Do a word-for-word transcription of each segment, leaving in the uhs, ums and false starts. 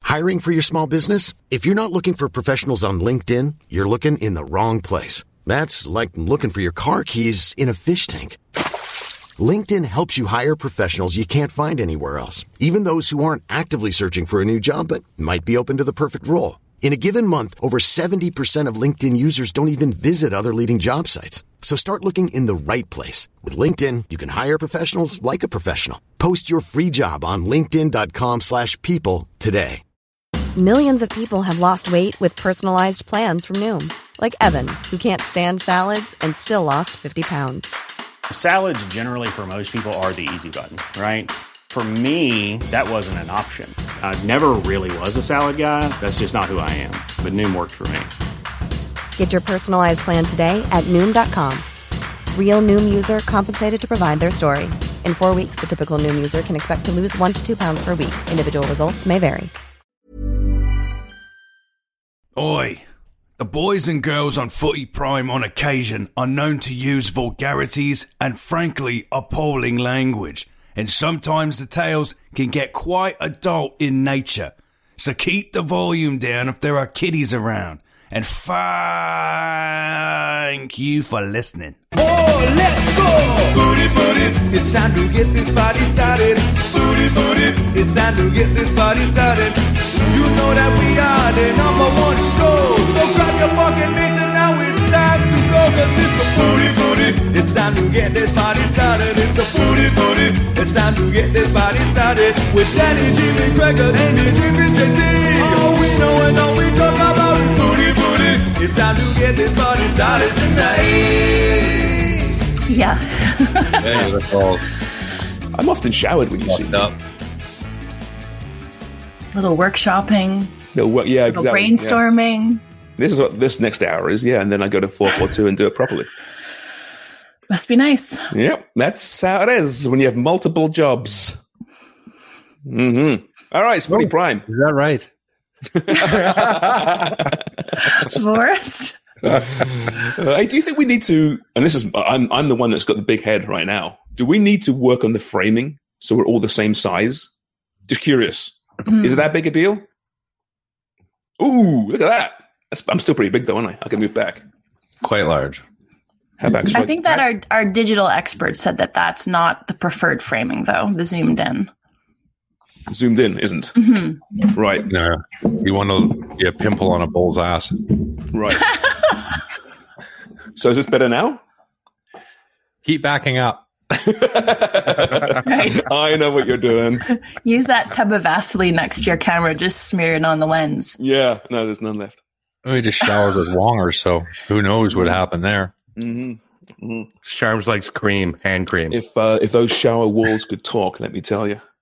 Hiring for your small business? If you're not looking for professionals on LinkedIn, you're looking in the wrong place. That's like looking for your car keys in a fish tank. LinkedIn helps you hire professionals you can't find anywhere else, even those who aren't actively searching for a new job but might be open to the perfect role. In a given month, over seventy percent of LinkedIn users don't even visit other leading job sites. So start looking in the right place. With LinkedIn, you can hire professionals like a professional. Post your free job on linkedin.com slash people today. Millions of people have lost weight with personalized plans from Noom. Like Evan, who can't stand salads and still lost fifty pounds. Salads generally for most people are the easy button, right? For me, that wasn't an option. I never really was a salad guy. That's just not who I am. But Noom worked for me. Get your personalized plan today at Noom dot com. Real Noom user compensated to provide their story. In four weeks, the typical Noom user can expect to lose one to two pounds per week. Individual results may vary. Oi. The boys and girls on Footy Prime on occasion are known to use vulgarities and frankly appalling language. And sometimes the tales can get quite adult in nature. So keep the volume down if there are kiddies around. And thank you for listening. Oh, let's go! Booty, booty, it's time to get this party started. Booty, booty, it's time to get this party started. You know that we are the number one show. So grab your fucking mitts and now it's time to go. Cause it's the booty, booty, it's time to get this party started. It's the booty, booty, it's time to get this party started. With Danny, Jimmy, Gregor, Andy, Jimmy, J C. All we know and all we talk about is booty, booty. It's time to get this party started tonight. Yeah. Hey, that's all. I'm often showered when you see me. Up. Little workshopping. No, well, yeah, little exactly. brainstorming. Yeah. This is what this next hour is, yeah, and then I go to four four two and do it properly. Must be nice. Yep, that's how it is when you have multiple jobs. Mm-hmm. All right, it's Footy oh, Prime. Is that right? Forrest? uh, hey, do you think we need to, and this is, I'm, I'm the one that's got the big head right now. Do we need to work on the framing so we're all the same size? Just curious. Mm. Is it that big a deal? Ooh, look at that. That's, I'm still pretty big though, aren't I? I can move back. Quite large. How about I think that our, our digital experts said that that's not the preferred framing though, the zoomed in. Zoomed in isn't. Mm-hmm. Right. No. You want to get a pimple on a bull's ass. Right. So is this better now? Keep backing up. Right. I know what you're doing. Use that tub of Vaseline next to your camera, just smear it on the lens. Yeah. No, there's none left. We just showered with Wonger, so who knows what happened there. Mm-hmm. Mm-hmm. Charms likes cream, hand cream. If uh, if those shower walls could talk, let me tell you.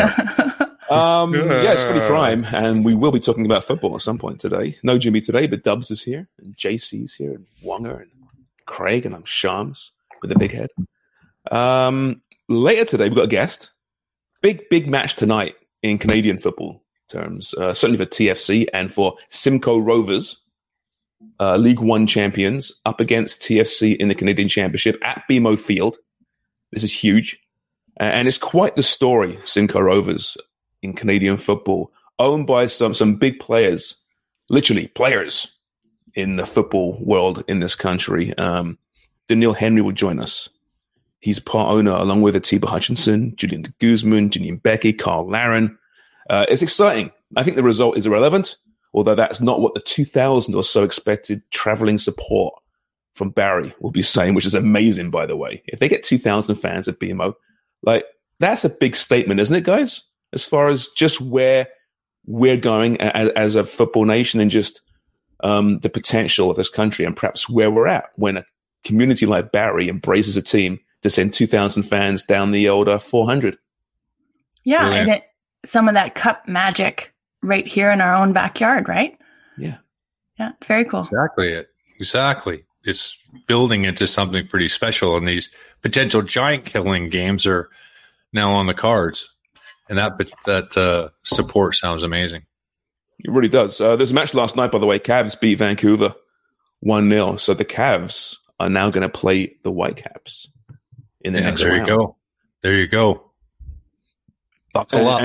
um, yeah, it's Footy Prime, and we will be talking about football at some point today. No Jimmy today, but Dubs is here, and J C's here, and Wonger, and Craig, and I'm Shams with a big head. Um, later today, we've got a guest. Big, big match tonight in Canadian football terms, uh, certainly for T F C and for Simcoe Rovers, uh, League One champions, up against T F C in the Canadian Championship at B M O Field. This is huge. And it's quite the story, Simcoe Rovers in Canadian football, owned by some, some big players, literally players in the football world in this country. Um, Daniil Henry will join us. He's part owner along with Atiba Hutchinson, Julian de Guzman, Janine Becky, Carl Laren. Uh, it's exciting. I think the result is irrelevant, although that's not what the two thousand or so expected traveling support from Barrie will be saying, which is amazing, by the way. If they get two thousand fans at B M O, like, that's a big statement, isn't it, guys? As far as just where we're going as, as a football nation and just um, the potential of this country and perhaps where we're at when a community like Barrie embraces a team to send two thousand fans down the old uh, four hundred. Yeah, Brilliant. And it, some of that cup magic right here in our own backyard, right? Yeah. Yeah, it's very cool. Exactly it. Exactly. It's building into something pretty special, and these potential giant killing games are now on the cards, and that that uh, support sounds amazing. It really does. Uh, there's a match last night, by the way. Cavs beat Vancouver one nil, so the Cavs are now going to play the Whitecaps in the yeah, next there round. There you go. There you go. Buckle and, up. And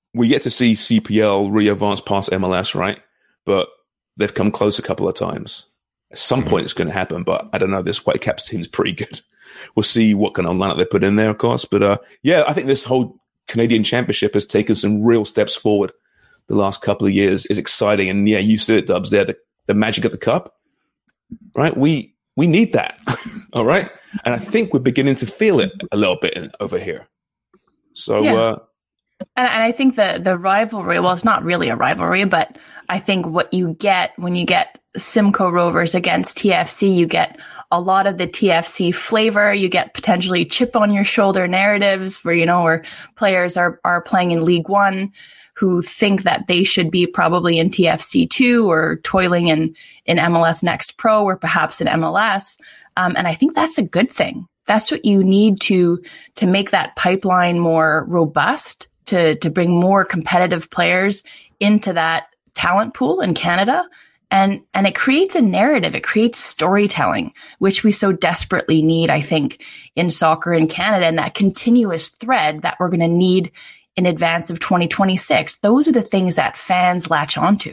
we yet to see C P L really advance past M L S, right? But they've come close a couple of times. At some mm-hmm. point, it's going to happen, but I don't know. This Whitecaps team is pretty good. We'll see what kind of lineup they put in there, of course. But uh, yeah, I think this whole Canadian Championship has taken some real steps forward the last couple of years. It's exciting. And yeah, you said it, Dubs, there, the, the magic of the cup, right? We we need that, all right? And I think we're beginning to feel it a little bit in, over here. So, yeah. uh, and, and I think the the rivalry, well, it's not really a rivalry, but I think what you get when you get Simcoe Rovers against T F C, you get a lot of the T F C flavor. You get potentially chip on your shoulder narratives where, you know, where players are, are playing in League One who think that they should be probably in T F C two or toiling in, in M L S Next Pro or perhaps in M L S. Um, and I think that's a good thing. That's what you need to, to make that pipeline more robust, to, to bring more competitive players into that talent pool in Canada. And, and it creates a narrative. It creates storytelling, which we so desperately need, I think, in soccer in Canada. And that continuous thread that we're going to need in advance of twenty twenty-six. Those are the things that fans latch onto.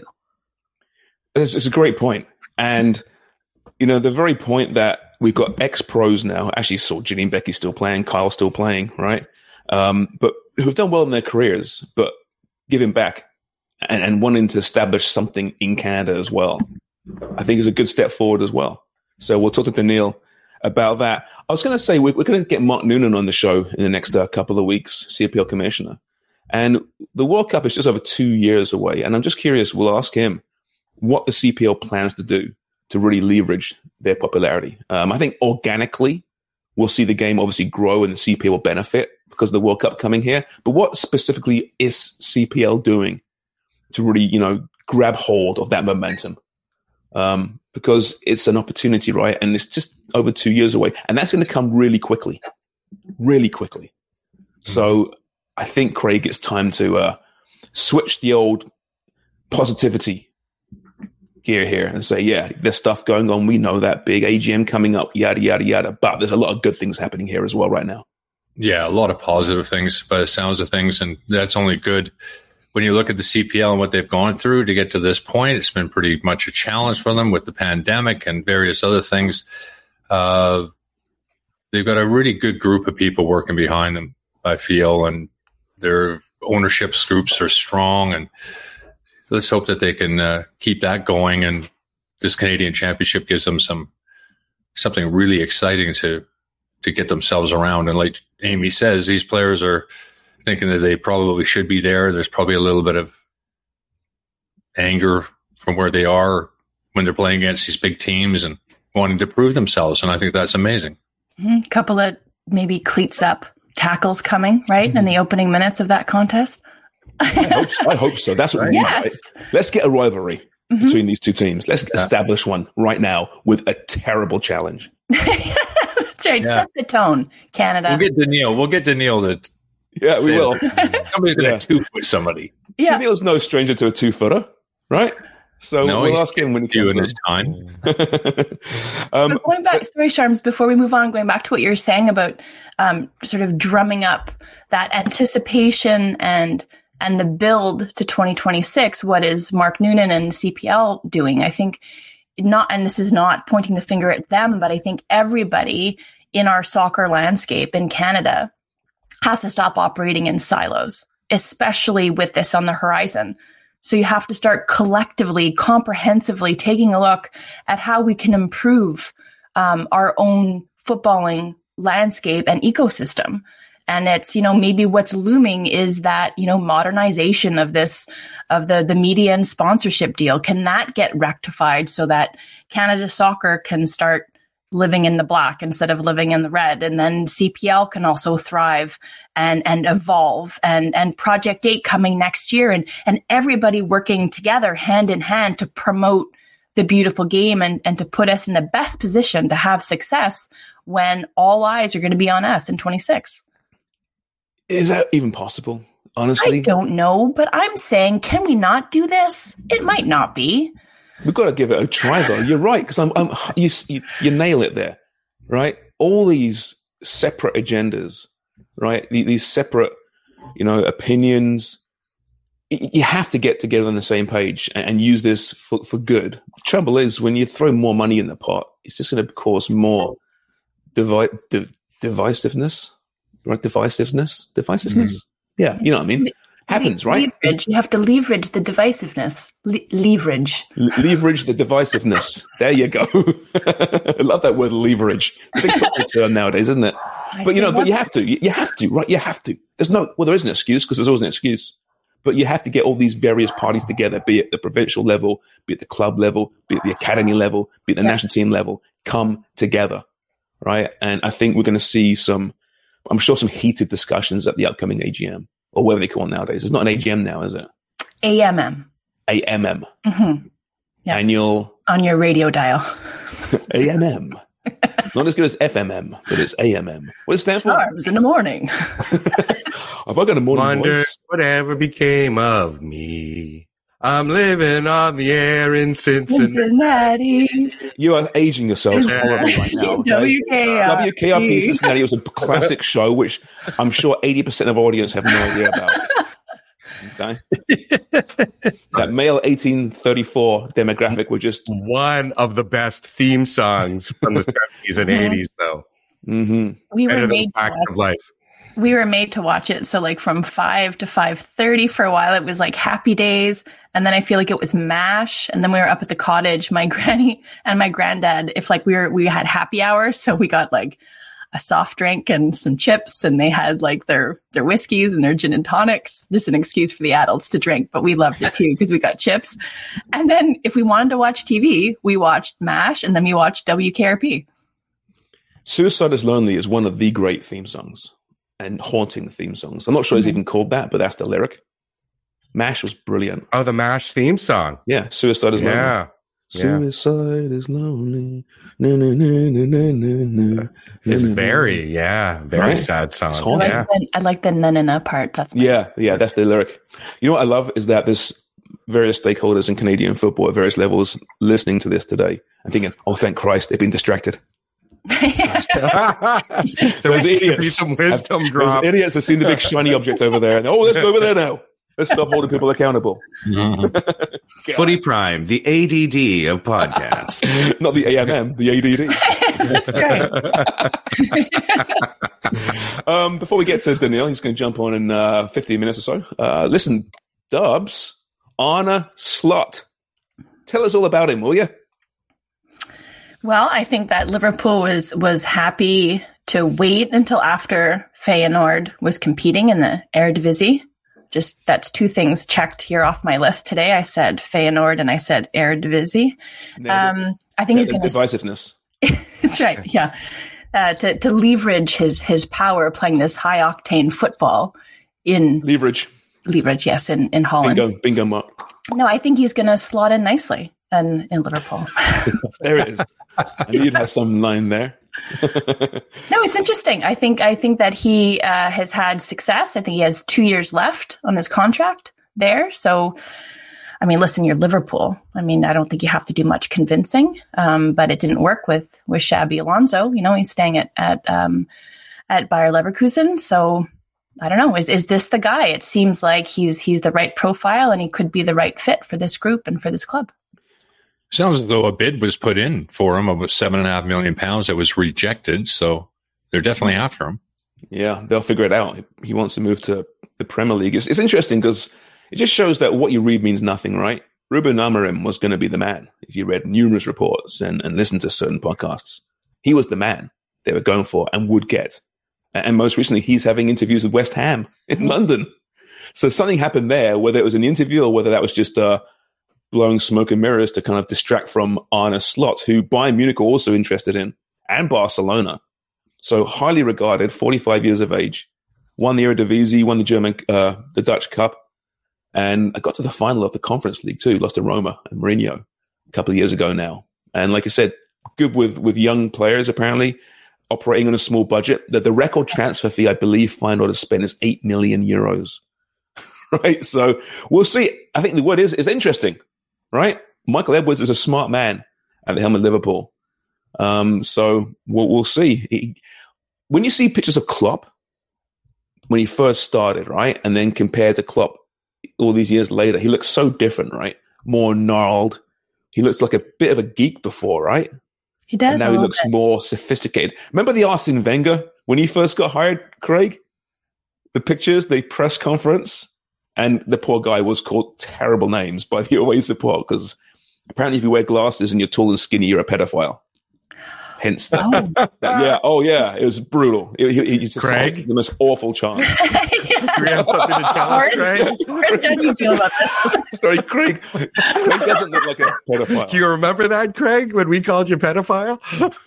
It's, it's a great point. And, you know, the very point that we've got ex-pros now, actually saw Ginny and Becky still playing, Kyle still playing, right? Um, but who've done well in their careers, but giving back. And, and wanting to establish something in Canada as well, I think is a good step forward as well. So we'll talk to Daniil about that. I was going to say, we're, we're going to get Mark Noonan on the show in the next uh, couple of weeks, C P L commissioner. And the World Cup is just over two years away. And I'm just curious, we'll ask him what the C P L plans to do to really leverage their popularity. Um, I think organically, we'll see the game obviously grow and the C P L will benefit because of the World Cup coming here. But what specifically is C P L doing to really, you know, grab hold of that momentum? Um, because it's an opportunity, right? And it's just over two years away. And that's going to come really quickly, really quickly. So I think, Craig, it's time to uh, switch the old positivity gear here and say, yeah, there's stuff going on. We know that big A G M coming up, yada, yada, yada. But there's a lot of good things happening here as well right now. Yeah, a lot of positive things by the sounds of things. And that's only good. When you look at the C P L and what they've gone through to get to this point, it's been pretty much a challenge for them with the pandemic and various other things. Uh, they've got a really good group of people working behind them, I feel, and their ownership groups are strong. And let's hope that they can uh, keep that going. And this Canadian Championship gives them some something really exciting to to get themselves around. And like Amy says, these players are thinking that they probably should be there. There's probably a little bit of anger from where they are when they're playing against these big teams and wanting to prove themselves. And I think that's amazing. A mm-hmm. couple of maybe cleats up tackles coming, right? Mm-hmm. In the opening minutes of that contest. I, hope so. I hope so. That's what we yes. need. Right? Let's get a rivalry mm-hmm. between these two teams. Let's yeah. establish one right now with a terrible challenge. That's right. Yeah. Set the tone, Canada. We'll get Daniil. We'll get Daniil to Yeah, we will. Somebody's going to yeah. two-foot somebody. Yeah. Daniil's no stranger to a two-footer, right? So no, we'll ask him when he comes in. his time. um, but going back, sorry, Sharms, before we move on, going back to what you were saying about um, sort of drumming up that anticipation and and the build to twenty twenty-six, what is Mark Noonan and C P L doing? I think not, and this is not pointing the finger at them, but I think everybody in our soccer landscape in Canada has to stop operating in silos, especially with this on the horizon. So you have to start collectively, comprehensively taking a look at how we can improve um, our own footballing landscape and ecosystem. And it's, you know, maybe what's looming is that, you know, modernization of this, of the, the media and sponsorship deal. Can that get rectified so that Canada Soccer can start living in the black instead of living in the red? And then C P L can also thrive and, and evolve, and, and Project eight coming next year, and, and everybody working together hand in hand to promote the beautiful game and, and to put us in the best position to have success when all eyes are going to be on us in twenty-six. Is that even possible? Honestly, I don't know, but I'm saying, can we not do this? It might not be. We've got to give it a try, though. You're right, because I'm, I'm you, you, you nail it there, right? All these separate agendas, right? These separate, you know, opinions, you have to get together on the same page and, and use this for, for good. The trouble is, when you throw more money in the pot, it's just going to cause more divi- di- divisiveness, right? Divisiveness, divisiveness. Mm. Yeah, you know what I mean. Happens, right? Leverage. You have to leverage the divisiveness. Le- leverage. Le- leverage the divisiveness. There you go. I love that word, leverage. It's a big football term nowadays, isn't it? I but you know, but you have to. You, you have to, right? You have to. There's no. Well, there is an excuse because there's always an excuse. But you have to get all these various parties together, be it the provincial level, be it the club level, be it the academy level, be it the yeah. national team level, come together, right? And I think we're going to see some. I'm sure some heated discussions at the upcoming A G M. Or whatever they call it nowadays. It's not an A G M now, is it? A M M. A M M. Mm-hmm. Yep. Annual. On your radio dial. A M M. Not as good as F M M, but it's A M M. What does it stand for? Charms in the morning. Have I got a morning Wonder voice? Whatever became of me. I'm living on the air in Cincinnati. Cincinnati. You are aging yourselves horribly right now. Okay? W K R P. W K R P Cincinnati was a classic show, which I'm sure eighty percent of our audience have no idea about. Okay, that male eighteen thirty-four demographic were just one of the best theme songs from the seventies and eighties, though. Mm-hmm. We Better were than made Facts of Life. We were made to watch it. So like from five to five thirty for a while, it was like Happy Days. And then I feel like it was MASH. And then we were up at the cottage, my granny and my granddad, if like we were, we had happy hour. So we got like a soft drink and some chips, and they had like their, their whiskeys and their gin and tonics, just an excuse for the adults to drink. But we loved it too, because we got chips. And then if we wanted to watch T V, we watched MASH, and then we watched W K R P. Suicide is Lonely is one of the great theme songs. And haunting theme songs. I'm not sure it's even called that, but that's the lyric. MASH was brilliant. Oh, the MASH theme song. Yeah, Suicide is Lonely. Yeah. Suicide is lonely. Na, na, na, na, na, na, it's na, very, yeah, very right? sad song. I like, yeah. the, I like the na na na part. That's my yeah, yeah, that's the lyric. You know what I love is that there's various stakeholders in Canadian football at various levels listening to this today and thinking, oh, thank Christ, they've been distracted. So those idiots, some wisdom have, drop. Those idiots have seen the big shiny object over there. And, oh, let's go over there now. Let's stop holding people accountable. Mm-hmm. Footy Prime, the A D D of podcasts. Not the A M M, the A D D. That's right. um, before we get to Daniel, he's going to jump on in uh, fifteen minutes or so. Uh, listen, Dubs, Arne Slot. Tell us all about him, will you? Well, I think that Liverpool was was happy to wait until after Feyenoord was competing in the Eredivisie. Just that's two things checked here off my list today. I said Feyenoord and I said Eredivisie. Um, I think he's going to divisiveness. That's right. Yeah, uh, to to leverage his his power playing this high octane football in leverage. Leverage, yes, in in Holland. Bingo, bingo, Mark. No, I think he's going to slot in nicely in in Liverpool. There it is. I knew you'd have some line there. No, it's interesting. I think I think that he uh, has had success. I think he has two years left on his contract there. So, I mean, listen, you're Liverpool. I mean, I don't think you have to do much convincing. Um, but it didn't work with with Xabi Alonso. You know, he's staying at at um, at Bayer Leverkusen. So, I don't know. Is is this the guy? It seems like he's he's the right profile, and he could be the right fit for this group and for this club. Sounds as though a bid was put in for him of seven and a half million pounds that was rejected. So they're definitely after him. Yeah, they'll figure it out. He wants to move to the Premier League. It's, it's interesting because it just shows that what you read means nothing, right? Ruben Amorim was going to be the man. If you read numerous reports and, and listened to certain podcasts, he was the man they were going for and would get. And most recently, he's having interviews with West Ham in London. So something happened there, whether it was an interview or whether that was just uh, blowing smoke and mirrors to kind of distract from Arne Slot, who Bayern Munich are also interested in, and Barcelona. So highly regarded, forty-five years of age, won the Eredivisie, won the German, uh, the Dutch Cup, and I got to the final of the Conference League too, lost to Roma and Mourinho a couple of years ago now. And like I said, good with, with young players apparently, operating on a small budget. The, the record transfer fee, I believe, Feyenoord has spent is eight million euros. Right? So we'll see. I think the word is, is interesting. Right? Michael Edwards is a smart man at the helm of Liverpool. Um, so we'll, we'll see. He, when you see pictures of Klopp, when he first started, right, and then compared to Klopp all these years later, he looks so different, right? More gnarled. He looks like a bit of a geek before, right? He does. And now he looks bit. more sophisticated. Remember the Arsene Wenger when he first got hired, Craig? The pictures, the press conference, and the poor guy was called terrible names by the away support because apparently if you wear glasses and you're tall and skinny, you're a pedophile. Hence that. Oh. that yeah. Oh, yeah. It was brutal. He, he, he just Craig? the most awful chant. yeah. Do we have something to tell us, Craig? Chris, how do you feel about this? Sorry, Craig. Craig doesn't look like a pedophile. Do you remember that, Craig, when we called you pedophile?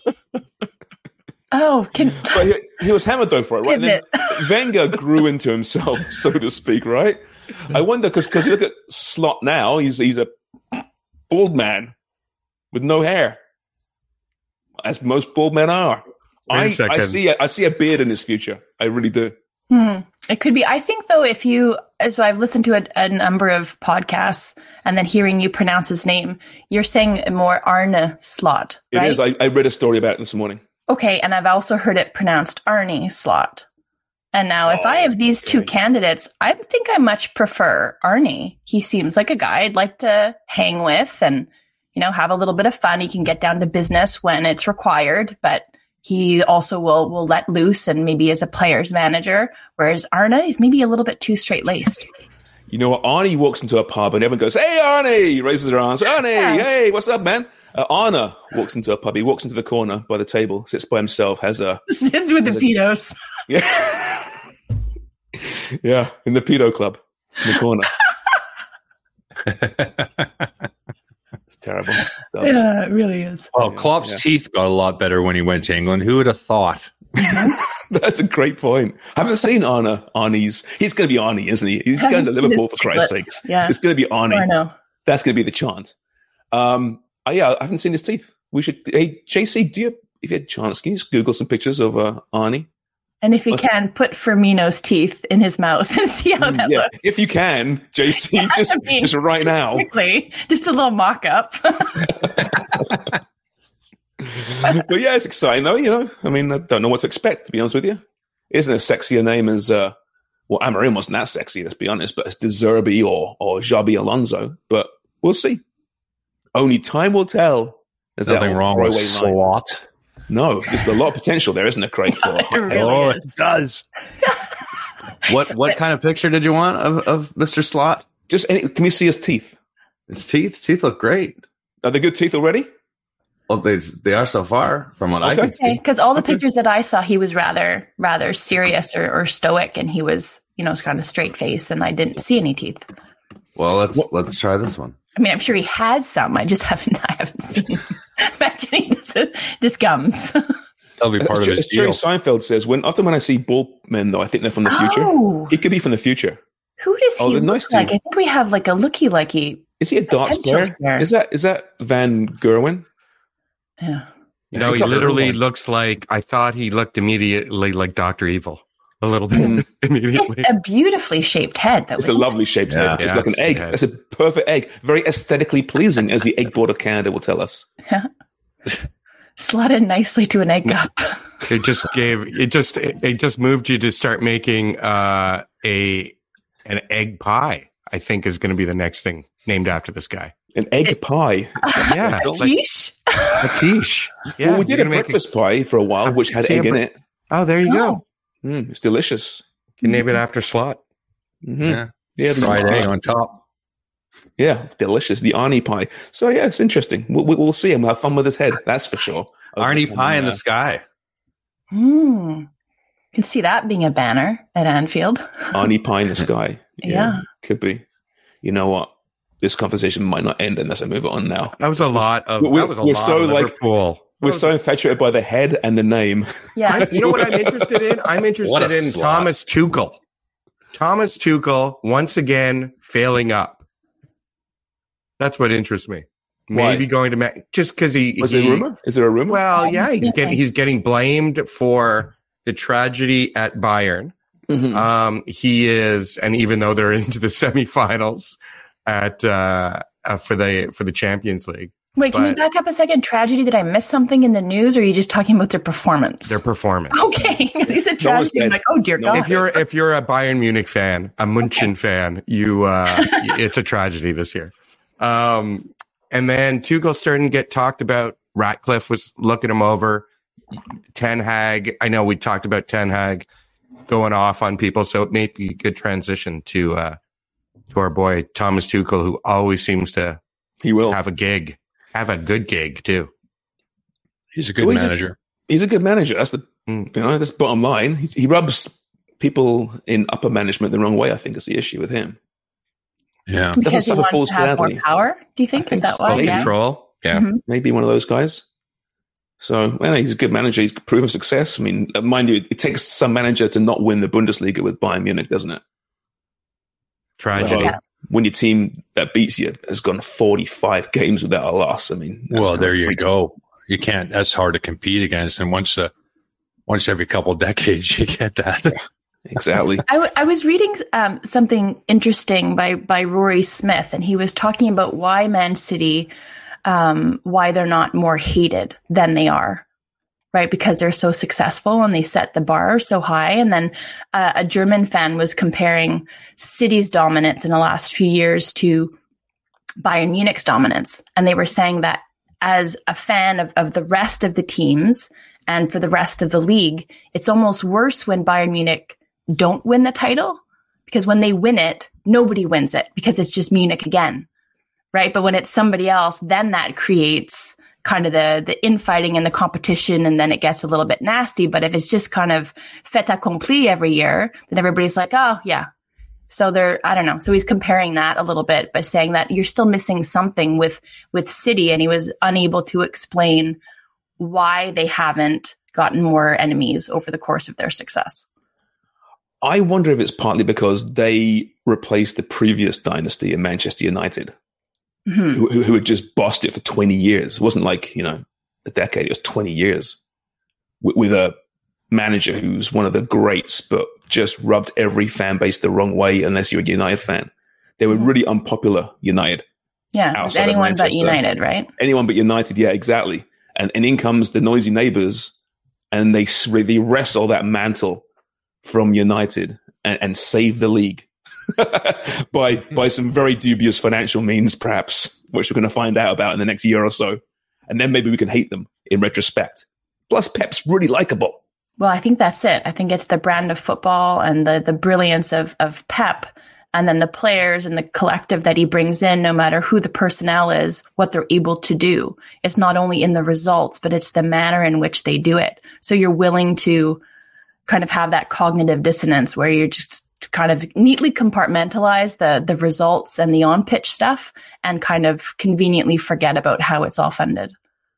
Oh, can... but he, he was hammered though for it, right? And then Wenger grew into himself, so to speak, right? I wonder because because you look at Slot now, he's he's a bald man with no hair, as most bald men are. I, I see a, I see a beard in his future. I really do. Hmm. It could be. I think though, if you so I've listened to a, a number of podcasts and then hearing you pronounce his name, you're saying more Arne Slot. Right? It is. I, I read a story about it this morning. Okay, and I've also heard it pronounced Arnie Slot. And now if oh, I have these okay. two candidates, I think I much prefer Arnie. He seems like a guy I'd like to hang with and, you know, have a little bit of fun. He can get down to business when it's required, but he also will will let loose and maybe as a player's manager, whereas Arne is maybe a little bit too straight-laced. You know what? Arnie walks into a pub and everyone goes, "Hey, Arnie!" He raises their arms. "Arnie, yeah. Hey, what's up, man?" Uh, Arne walks into a pub. He walks into the corner by the table, sits by himself, has a... Sits with the pedos. Yeah. yeah, in the pedo club in the corner. It's terrible. Was, yeah, it really is. Well, Klopp's yeah. teeth got a lot better when he went to England. Who would have thought? That's a great point. I haven't seen Arne. Arnie's. He's going to be Arnie, isn't he? He's going to Liverpool, for Christ's sakes. Yeah. It's going to be Arnie. I know. That's going to be the chant. Um, oh, yeah, I haven't seen his teeth. We should. Hey, J C, do you, if you had a chance, can you just Google some pictures of uh, Arnie? And if you Let's, can, put Firmino's teeth in his mouth and see how that yeah, looks. If you can, J C, yeah, just, I mean, just right just now. Quickly, just a little mock-up. But yeah, it's exciting though, you know. I mean, I don't know what to expect, to be honest with you. It isn't as sexy a name as, uh, well, Amorim wasn't that sexy, let's be honest, but it's De Zerbi or, or Xabi Alonso. But we'll see. Only time will tell. There's nothing wrong with Slot. No, there's a lot of potential there, isn't there, Craig? For it really oh, is. it does. what what kind of picture did you want of, of Mister Slot? Just any, can we see his teeth? His teeth? His teeth look great. Are they good teeth already? Well, they they are so far from what okay. I can see. Because all the okay. pictures that I saw, he was rather rather serious or, or stoic, and he was, you know, kind of straight faced, and I didn't see any teeth. Well, let's what? let's try this one. I mean, I'm sure he has some. I just haven't. I haven't seen. Imagine he does just gums. That'll be part as, of his as deal. Jerry Seinfeld says, when often when I see bald men, though, I think they're from the future. Oh. He could be from the future. Who does he oh, look nice like? I think we have like a looky-likey. Is he a darts player? There. Is that is that Van Gerwen? Yeah. No, he literally looks like, I thought he looked immediately like Doctor Evil. A little bit immediately. It's a beautifully shaped head, though. It's a lovely it? shaped yeah, head. It's yeah, like an egg. Head. It's a perfect egg. Very aesthetically pleasing, as the Egg Board of Canada will tell us. Yeah. Slotted nicely to an egg cup. It just gave, it just, it just moved you to start making uh, a an egg pie, I think is going to be the next thing named after this guy. An egg it, pie? Yeah. A quiche? Like, a quiche. Yeah. Well, we did a breakfast a, pie for a while, which had egg in it. Oh, there you oh. go. Mm, it's delicious. You can name it after Slot. Mm-hmm. Yeah, yeah fried egg on top. Yeah, delicious. The Arnie pie. So yeah, it's interesting. We'll, we'll see him. We'll have fun with his head. That's for sure. Arnie pie in the sky. Hmm. You can see that being a banner at Anfield. Arnie pie in the sky. Yeah, yeah, could be. You know what? This conversation might not end unless I move it on now. That was a lot of. We're, that was a we're lot so of Liverpool. Like, we're so infatuated by the head and the name. Yeah. I, you know what I'm interested in? I'm interested in slot. Thomas Tuchel. Thomas Tuchel, once again, failing up. That's what interests me. Maybe Why? going to, ma- just because he. Was he, it a rumor? Is there a rumor? Well, yeah, he's getting, he's getting blamed for the tragedy at Bayern. Mm-hmm. Um, he is, and even though they're into the semifinals at, uh, uh, for the, for the Champions League, Wait, can But- you back up a second? Tragedy, did I miss something in the news, or are you just talking about their performance? Their performance. Okay, because you said No one's tragedy. I'm dead. like, oh dear No God. If you're if you're a Bayern Munich fan, a München fan, you uh, it's a tragedy this year. Um, and then Tuchel starting to get talked about. Ratcliffe was looking him over. Ten Hag, I know we talked about Ten Hag going off on people, so it may be a good transition to uh, to our boy Thomas Tuchel, who always seems to He will. have a gig, have a good gig too. He's a good Well, he's a- manager. He's a good manager. That's the Mm. you know that's the bottom line. He's, he rubs people in upper management the wrong way. I think is the issue with him. yeah. because he doesn't suffer wants fools to have more gladly. power. Do you think? I Is think that why? so. Yeah. Control. Yeah. Mhm. Maybe one of those guys. So, well, he's a good manager. He's proven success. I mean, uh, mind you, it takes some manager to not win the Bundesliga with Bayern Munich, doesn't it? Tragedy. Yeah. When your team that beats you has gone forty-five games without a loss, I mean, that's Well, kind there of you freak- go. You can't. That's hard to compete against. And once, uh, once every couple of decades, you get that. Exactly. I, w- I was reading um, something interesting by by Rory Smith, and he was talking about why Man City, um, why they're not more hated than they are, right? Because they're so successful and they set the bar so high. And then uh, a German fan was comparing City's dominance in the last few years to Bayern Munich's dominance, and they were saying that as a fan of, of the rest of the teams and for the rest of the league, it's almost worse when Bayern Munich don't win the title, because when they win it, nobody wins it because it's just Munich again, right? But when it's somebody else, then that creates kind of the the infighting and the competition, and then it gets a little bit nasty. But if it's just kind of fait accompli every year, then everybody's like, oh yeah. So they're, I don't know. So he's comparing that a little bit by saying that you're still missing something with with City, and he was unable to explain why they haven't gotten more enemies over the course of their success. I wonder if it's partly because they replaced the previous dynasty in Manchester United, Mm-hmm. who, who, who had just bossed it for twenty years. It wasn't like, you know, a decade, it was twenty years with, with a manager who's one of the greats, but just rubbed every fan base the wrong way unless you're a United fan. They were really unpopular, United. Yeah, with outside of anyone but Manchester. United, right? Anyone but United, yeah, exactly. And, and in comes the noisy neighbors, and they, s- they wrestle that mantle from United and, and save the league by by some very dubious financial means, perhaps, which we're going to find out about in the next year or so. And then maybe we can hate them in retrospect. Plus, Pep's really likable. Well, I think that's it. I think it's the brand of football and the the brilliance of of Pep, and then the players and the collective that he brings in, no matter who the personnel is, what they're able to do. It's not only in the results, but it's the manner in which they do it. So you're willing to kind of have that cognitive dissonance where you're just kind of neatly compartmentalize the the results and the on-pitch stuff and kind of conveniently forget about how it's all funded.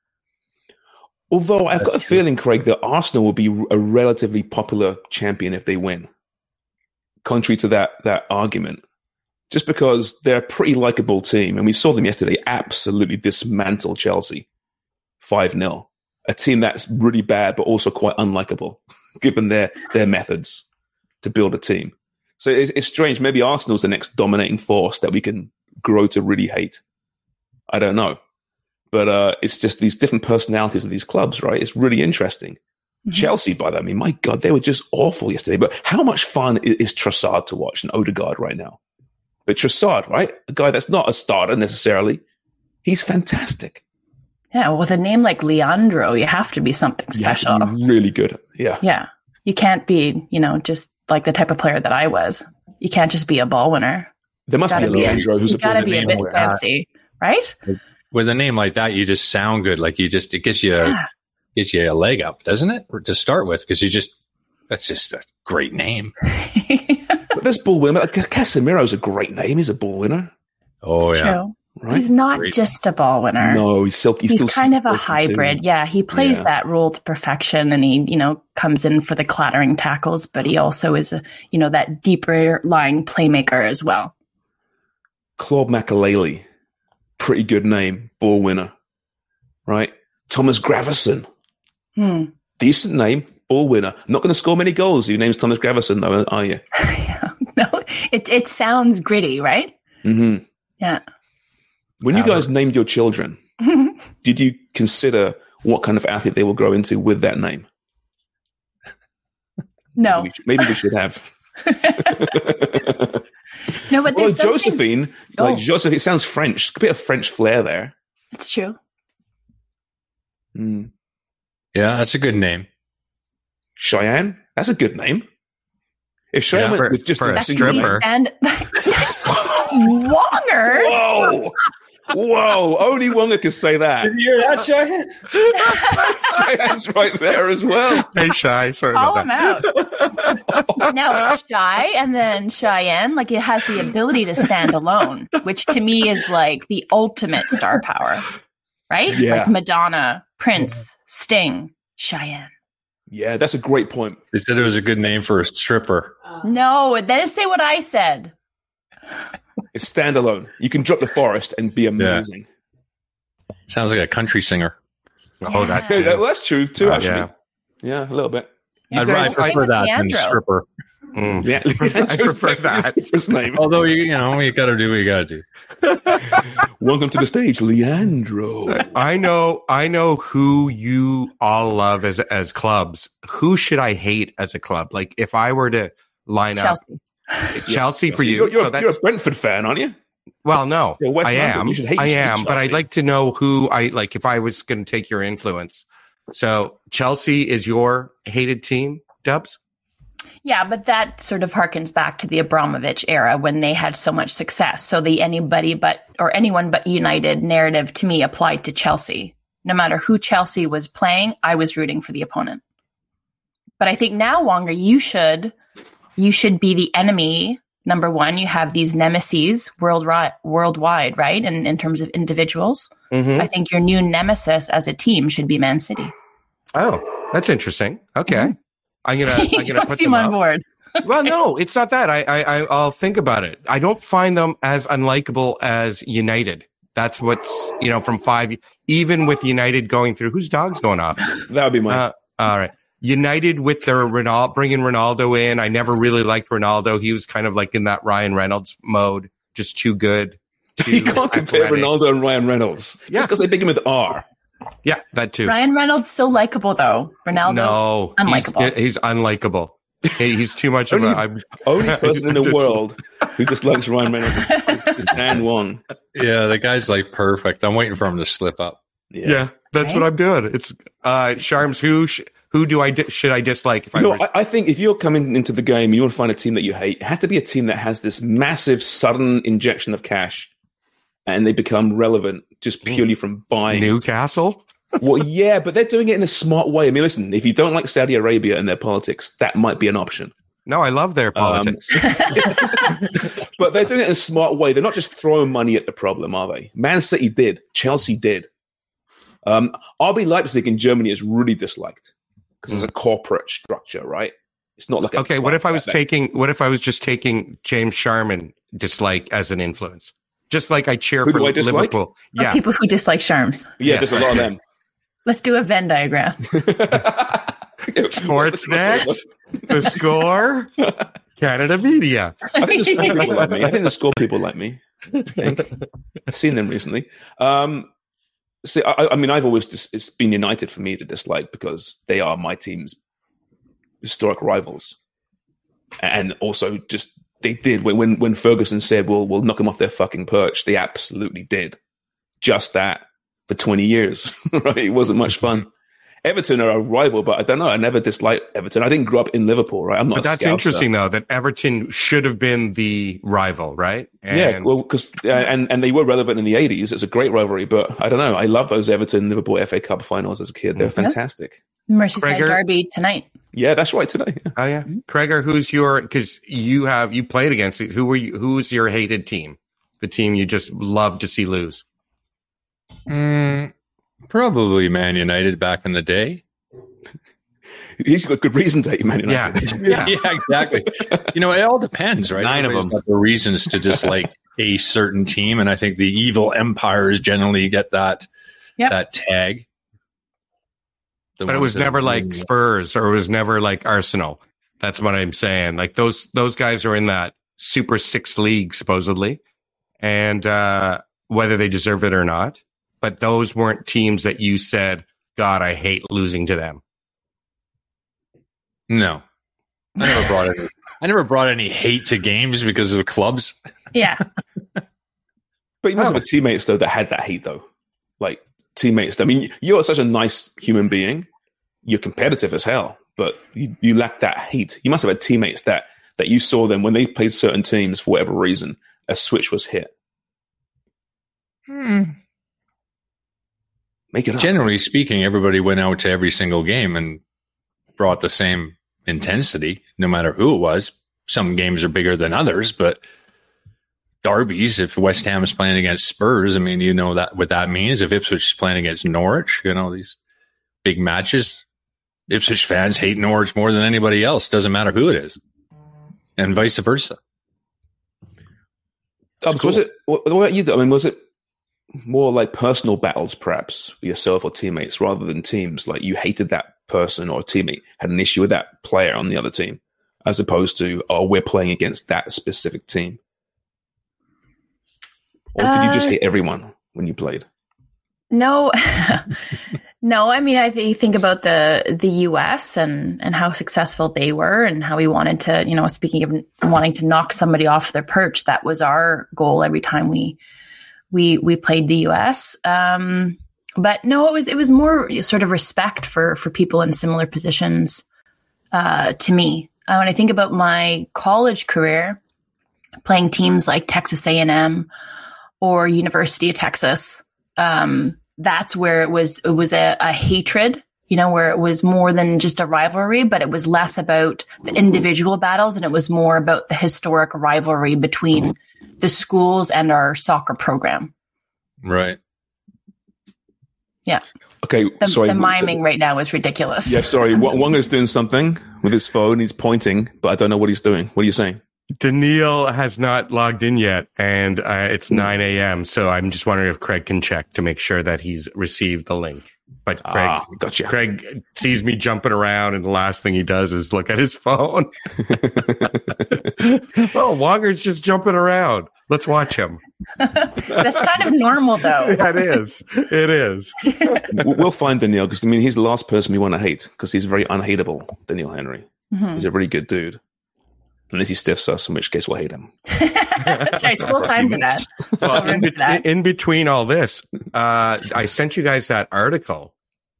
Although I've got a feeling, Craig, that Arsenal will be a relatively popular champion if they win. Contrary to that that argument, just because they're a pretty likable team, and we saw them yesterday absolutely dismantle Chelsea five nil. A team that's really bad, but also quite unlikable, given their their methods to build a team. So it's, it's strange. Maybe Arsenal's the next dominating force that we can grow to really hate. I don't know. But uh, it's just these different personalities of these clubs, right? It's really interesting. Mm-hmm. Chelsea, by the way, I mean, my God, they were just awful yesterday. But how much fun is, is Trossard to watch and Odegaard right now? But Trossard, right? A guy that's not a starter necessarily. He's fantastic. Yeah, well, with a name like Leandro, you have to be something special. To be really good. Yeah. Yeah. You can't be, you know, just like the type of player that I was. You can't just be a ball winner. There must be a Leandro who's you a gotta be a bit fancy, right? With a name like that, you just sound good. Like you just, it gives you, yeah. a, gives you a leg up, doesn't it? Or to start with, because you just, that's just a great name. But there's ball winner. Like, Casemiro's a great name. He's a ball winner. Oh, it's yeah. True. Right? He's not Great. just a ball winner. No, he's silky. He's, he's he's kind of a hybrid. too. Yeah, he plays Yeah. that role to perfection, and he, you know, comes in for the clattering tackles, but he also is a, you know, that deeper lying playmaker as well. Claude Makalele, pretty good name, ball winner, right? Thomas Gravison, Hmm. decent name, ball winner. Not going to score many goals. Your name's Thomas Gravison, though, are you? No, it it sounds gritty, right? Mm-hmm. Yeah. When you guys named your children, did you consider what kind of athlete they will grow into with that name? No. Maybe we should, maybe we should have. No, but well, there's Josephine, oh. like Joseph, it sounds French. A bit of French flair there. It's true. Mm. Yeah, that's a good name. Cheyenne, that's a good name. If Cheyenne yeah, went for, with just for a stripper, stand- Wonger. Whoa, whoa! Only Wonger could say that. Did you hear that, Cheyenne? Cheyenne's right there as well. Hey, Shy, sorry Call about him out. No, Shy, and then Cheyenne, like it has the ability to stand alone, which to me is like the ultimate star power, right? Yeah. Like Madonna, Prince, Sting, Cheyenne. Yeah, that's a great point. They said it was a good name for a stripper. No, then say what I said. It's standalone. You can drop the forest and be amazing. Yeah. Sounds like a country singer. Oh, that, yeah, well, that's true too. Uh, Actually, yeah. yeah, a little bit. I'd rather prefer that than Leandro. stripper. Mm. Yeah, I prefer that. His name. Although you, you know, you got to do what you got to do. Welcome to the stage, Leandro. I know, I know who you all love as as clubs. Who should I hate as a club? Like if I were to line Chelsea. up Chelsea for you, You're, you're, so that's, you're a Brentford fan, aren't you? well, no, You're West I London. am, You should hate- I you should hate am, but Chelsea. I'd like to know who I like. If I was going to take your influence, so Chelsea is your hated team, Dubs. Yeah, but that sort of harkens back to the Abramovich era when they had so much success. So the anybody but or anyone but United narrative to me applied to Chelsea. No matter who Chelsea was playing, I was rooting for the opponent. But I think now, Wonger, you should you should be the enemy. Number one, you have these nemesis worldwide, worldwide, right? And in terms of individuals, Mm-hmm. I think your new nemesis as a team should be Man City. Oh, that's interesting. Okay, Mm-hmm. I'm gonna I'm You gonna don't put seem them on up. board. Well, no, it's not that. I, I, I, I'll think about it. I don't find them as unlikable as United. That's what's, you know, from five, even with United going through, whose dog's going off? That would be mine. Uh, all right. United with their Ronaldo, bringing Ronaldo in. I never really liked Ronaldo. He was kind of like in that Ryan Reynolds mode, just too good. Too you can't compare athletic. Ronaldo and Ryan Reynolds Yeah. just because they begin with R. Yeah, that too. Ryan Reynolds so likable though. Ronaldo, No, unlikable. He's, he's unlikable. He- He's too much of a. I'm, Only person in the Just- world who dislikes Ryan Reynolds is, is Dan Wong. Yeah, the guy's like perfect. I'm waiting for him to slip up. Yeah, that's Right? what I'm doing. It's uh Sharms. Who sh- who do I di- should I dislike? If I No, were, I, I think if you're coming into the game, you want to find a team that you hate. It has to be a team that has this massive, sudden injection of cash, and they become relevant just purely from buying. Newcastle. Well, yeah, but they're doing it in a smart way. I mean, listen, if you don't like Saudi Arabia and their politics, that might be an option. No, I love their politics. But they're doing it in a smart way. They're not just throwing money at the problem, are they? Man City did. Chelsea did. Um, R B Leipzig in Germany is really disliked because it's a corporate structure, right? It's not like a Okay, what if I was that- taking? What if I was just taking James Sharman dislike as an influence? Just like I cheer Who for do I dislike? Liverpool. Or Yeah, people who dislike Sharms. Yeah, there's a lot of them. Let's do a Venn diagram. Sports next. The Score. Canada Media. I think the score people like me. I think the score people like me. I think. I've seen them recently. Um, see, I, I mean, I've always just, it's been United for me to dislike because they are my team's historic rivals, and also just they did when when, when Ferguson said, "We'll we'll knock them off their fucking perch." They absolutely did just that for twenty years. Right? It wasn't much fun. Everton are a rival, but I don't know. I never disliked Everton. I didn't grow up in Liverpool, right? I'm not. But that's interesting, though, that Everton should have been the rival, right? And yeah, well, because uh, and and they were relevant in the eighties. It's a great rivalry, but I don't know. I love those Everton Liverpool F A Cup finals as a kid. They're fantastic. Merseyside Gregor? Derby tonight. Yeah, that's right. Today, yeah. Oh yeah, Gregor, who's your? Because you have you played against it. Who were you? Who's your hated team? The team you just love to see lose. Mm, probably Man United back in the day. He's got good reason to hate Man United. Yeah, Yeah, exactly. You know, it all depends, right? Nine of Everybody's them. got the reasons to dislike a certain team, and I think the evil empires generally get that Yep. that tag. The but it ones was that never are like really- Spurs or it was never like Arsenal. That's what I'm saying. Like those those guys are in that Super Six league supposedly, and uh, whether they deserve it or not. But those weren't teams that you said, God, I hate losing to them. No. I never brought any I never brought any hate to games because of the clubs. Yeah. But you must oh. have teammates, though, that had that hate, though. Like, teammates. I mean, you're such a nice human being. You're competitive as hell, but you, you lack that hate. You must have had teammates that, that you saw them when they played certain teams for whatever reason, a switch was hit. Hmm. Make it up. Generally speaking, everybody went out to every single game and brought the same intensity, no matter who it was. Some games are bigger than others, but derbies, if West Ham is playing against Spurs, I mean, you know that what that means. If Ipswich is playing against Norwich, you know, these big matches, Ipswich fans hate Norwich more than anybody else. Doesn't matter who it is. And vice versa. Um, cool. Was it, what, what about you? I mean, was it more like personal battles, perhaps, with yourself or teammates, rather than teams? Like you hated that person or teammate, had an issue with that player on the other team, as opposed to, oh, we're playing against that specific team? Or did you just hate everyone when you played? No, no. I mean, I th- think about the the U S and and how successful they were, and how we wanted to, you know, speaking of wanting to knock somebody off their perch, that was our goal every time we we we played the U S. Um, but no, it was it was more sort of respect for for people in similar positions uh, to me. Uh, when I think about my college career, playing teams like Texas A and M or University of Texas, um, that's where it was, it was a, a hatred, you know, where it was more than just a rivalry, but it was less about the individual battles and it was more about the historic rivalry between the schools and our soccer program. Right. Yeah. Okay. The, sorry. the miming right now is ridiculous. Yeah. Sorry. Wonga's doing something with his phone. He's pointing, but I don't know what he's doing. What are you saying? Daniil has not logged in yet, and uh, it's nine a.m., so I'm just wondering if Craig can check to make sure that he's received the link. But Craig, ah, gotcha. Craig sees me jumping around, and the last thing he does is look at his phone. Oh, Wonger's just jumping around. Let's watch him. That's kind of normal, though. Yeah, it is. It is. We'll find Daniil, because, I mean, he's the last person we want to hate, because he's very unhateable, Daniil Henry. Mm-hmm. He's a really good dude. Unless he stiffs us, in which case we'll hate him. That's right. Still time for that. Well, in, be- in between all this, uh, I sent you guys that article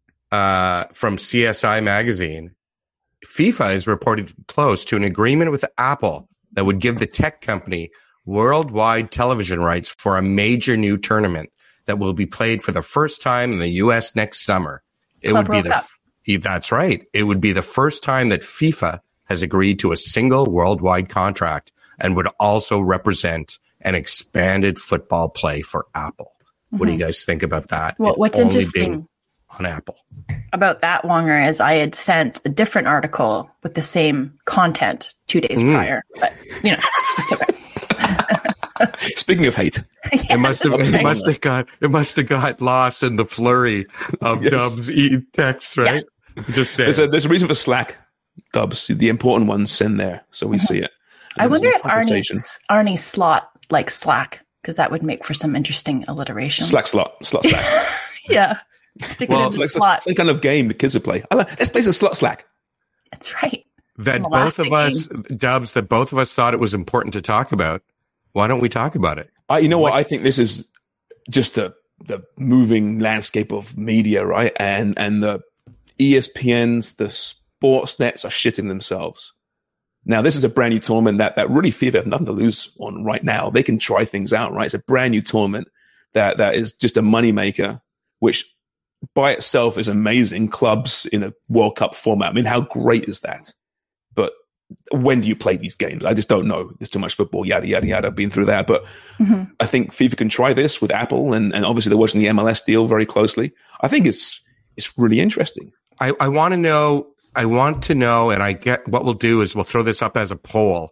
uh, from C S I magazine. FIFA is reported close to an agreement with Apple that would give the tech company worldwide television rights for a major new tournament that will be played for the first time in the U S next summer. It Club would be World the f- that's right. It would be the first time that FIFA has agreed to a single worldwide contract and would also represent an expanded football play for Apple. Mm-hmm. What do you guys think about that? Well, what's interesting on Apple about that, Wonger, is I had sent a different article with the same content two days mm. prior, but you know, it's okay. Speaking of hate, yeah, it must have it must have got it must have got lost in the flurry of yes. Dub's e texts, right? Yeah. Just saying. There's a, there's a reason for Slack. Dubs, the important ones send there, so we mm-hmm. see it. And I wonder if Arnie's, Arnie's slot like Slack, because that would make for some interesting alliteration. Slack slot, slot slack. Yeah, stick well, it in the slot. Some kind of game the kids would play. I like, let's play some slot slack. That's right. That both of us, game. Dubs, that both of us thought it was important to talk about. Why don't we talk about it? I, you know what? what? I think this is just the the moving landscape of media, right? And and the E S P Ns, the sports nets are shitting themselves. Now, this is a brand new tournament that, that really FIFA have nothing to lose on right now. They can try things out, right? It's a brand new tournament that, that is just a moneymaker, which by itself is amazing. Clubs in a World Cup format. I mean, how great is that? But when do you play these games? I just don't know. There's too much football, yada, yada, yada. I've been through that. But mm-hmm. I think FIFA can try this with Apple, and, and obviously they're watching the M L S deal very closely. I think it's it's really interesting. I, I want to know I want to know, and I get what we'll do is we'll throw this up as a poll.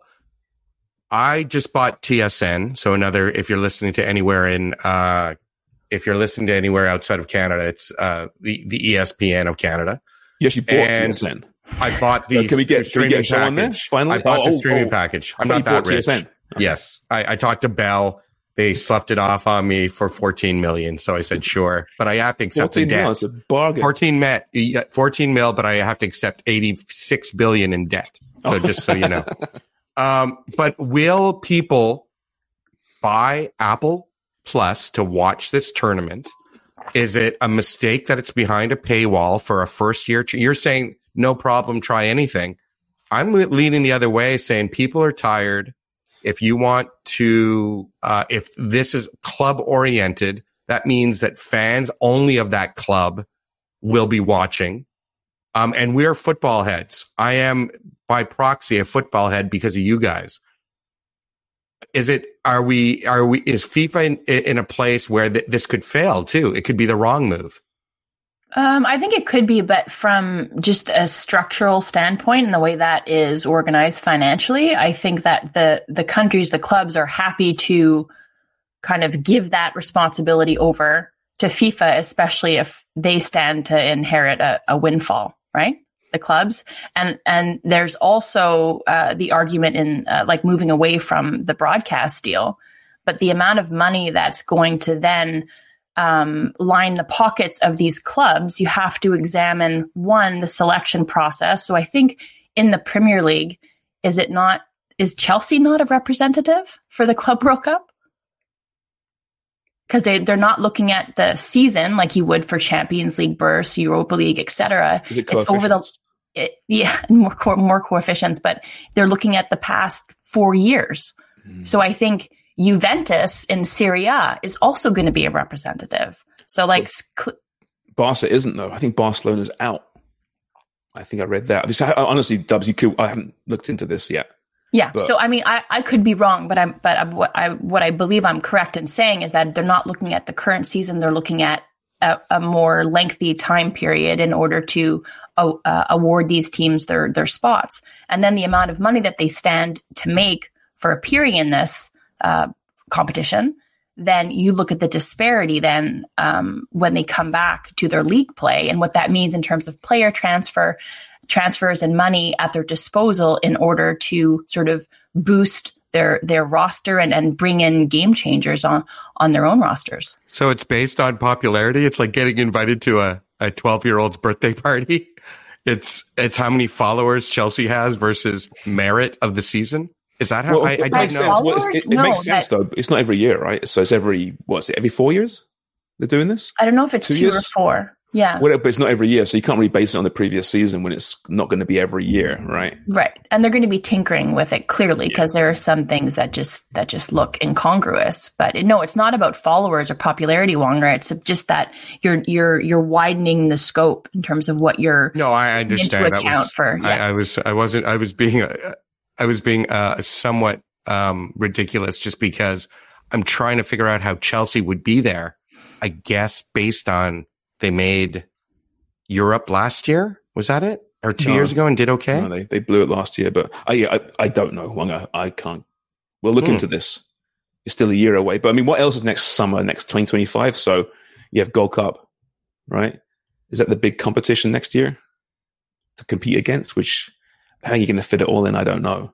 I just bought T S N. So another, if you're listening to anywhere in, uh, if you're listening to anywhere outside of Canada, it's, uh, the, the E S P N of Canada. Yes, you bought and T S N. I bought the, so can we get, streaming can we get package. On this, finally? I bought oh, the streaming oh, package. I'm not that rich. T S N. Okay. Yes. I, I talked to Bell. they sloughed it off on me for fourteen million. So I said, sure, but I have to accept the debt. Mil, it's a bargain. fourteen met, fourteen mil, but I have to accept eighty-six billion in debt. So just so you know. Um, but will people buy Apple Plus to watch this tournament? Is it a mistake that it's behind a paywall for a first year? You're saying no problem, try anything. I'm leaning the other way, saying people are tired. If you want to, uh, if this is club oriented, that means that fans only of that club will be watching. Um, and we're football heads. I am by proxy a football head because of you guys. Is it, are we, are we, is FIFA in, in a place where th- this could fail too? It could be the wrong move. Um, I think it could be, but from just a structural standpoint and the way that is organized financially, I think that the, the countries, the clubs are happy to kind of give that responsibility over to FIFA, especially if they stand to inherit a, a windfall, right? The clubs. And, and there's also uh, the argument in uh, like moving away from the broadcast deal, but the amount of money that's going to then um, line the pockets of these clubs, you have to examine, one, the selection process. So I think in the Premier League, is it not, is Chelsea not a representative for the Club World Cup? Because they, they're not looking at the season like you would for Champions League, Burst, Europa League, et cetera. It it's over the, it, yeah, more, co- more coefficients, but they're looking at the past four years. Mm. So I think Juventus in Serie A is also going to be a representative. So like cl- Barca isn't though. I think Barcelona's out. I think I read that. I mean, so, honestly, Dubs, you could, I haven't looked into this yet. Yeah. But, so, I mean, I, I could be wrong, but I'm, but I'm, what I, what I believe I'm correct in saying is that they're not looking at the current season. They're looking at a, a more lengthy time period in order to uh, uh, award these teams their, their spots. And then the amount of money that they stand to make for appearing in this uh, competition, then you look at the disparity then um, when they come back to their league play and what that means in terms of player transfer, transfers and money at their disposal in order to sort of boost their their roster and, and bring in game changers on, on their own rosters. So it's based on popularity. It's like getting invited to a, a twelve-year-old's birthday party. It's it's how many followers Chelsea has versus merit of the season. Is that how well, I, it I makes don't know? sense. Well, it, it no, makes sense that, though. It's not every year, right? So it's every, what's it, every four years they're doing this? I don't know if it's two, two or four. Yeah. Well, but it's not every year, so you can't really base it on the previous season when it's not going to be every year, right? Right. And they're going to be tinkering with it clearly because yeah. there are some things that just that just look incongruous. But no, it's not about followers or popularity, Wonger. It's just that you're you're you're widening the scope in terms of what you're no, I understand. into account was, for. Yeah. I, I was I wasn't I was being uh, I was being uh, somewhat um, ridiculous just because I'm trying to figure out how Chelsea would be there. I guess based on they made Europe last year. Was that it? Or two no, years ago and did okay? No, they, they blew it last year, but I, I, I don't know. Wanga, I can't. We'll look mm. into this. It's still a year away. But I mean, what else is next summer, next twenty twenty-five? So you have Gold Cup, right? Is that the big competition next year to compete against? Which, how are you going to fit it all in? I don't know.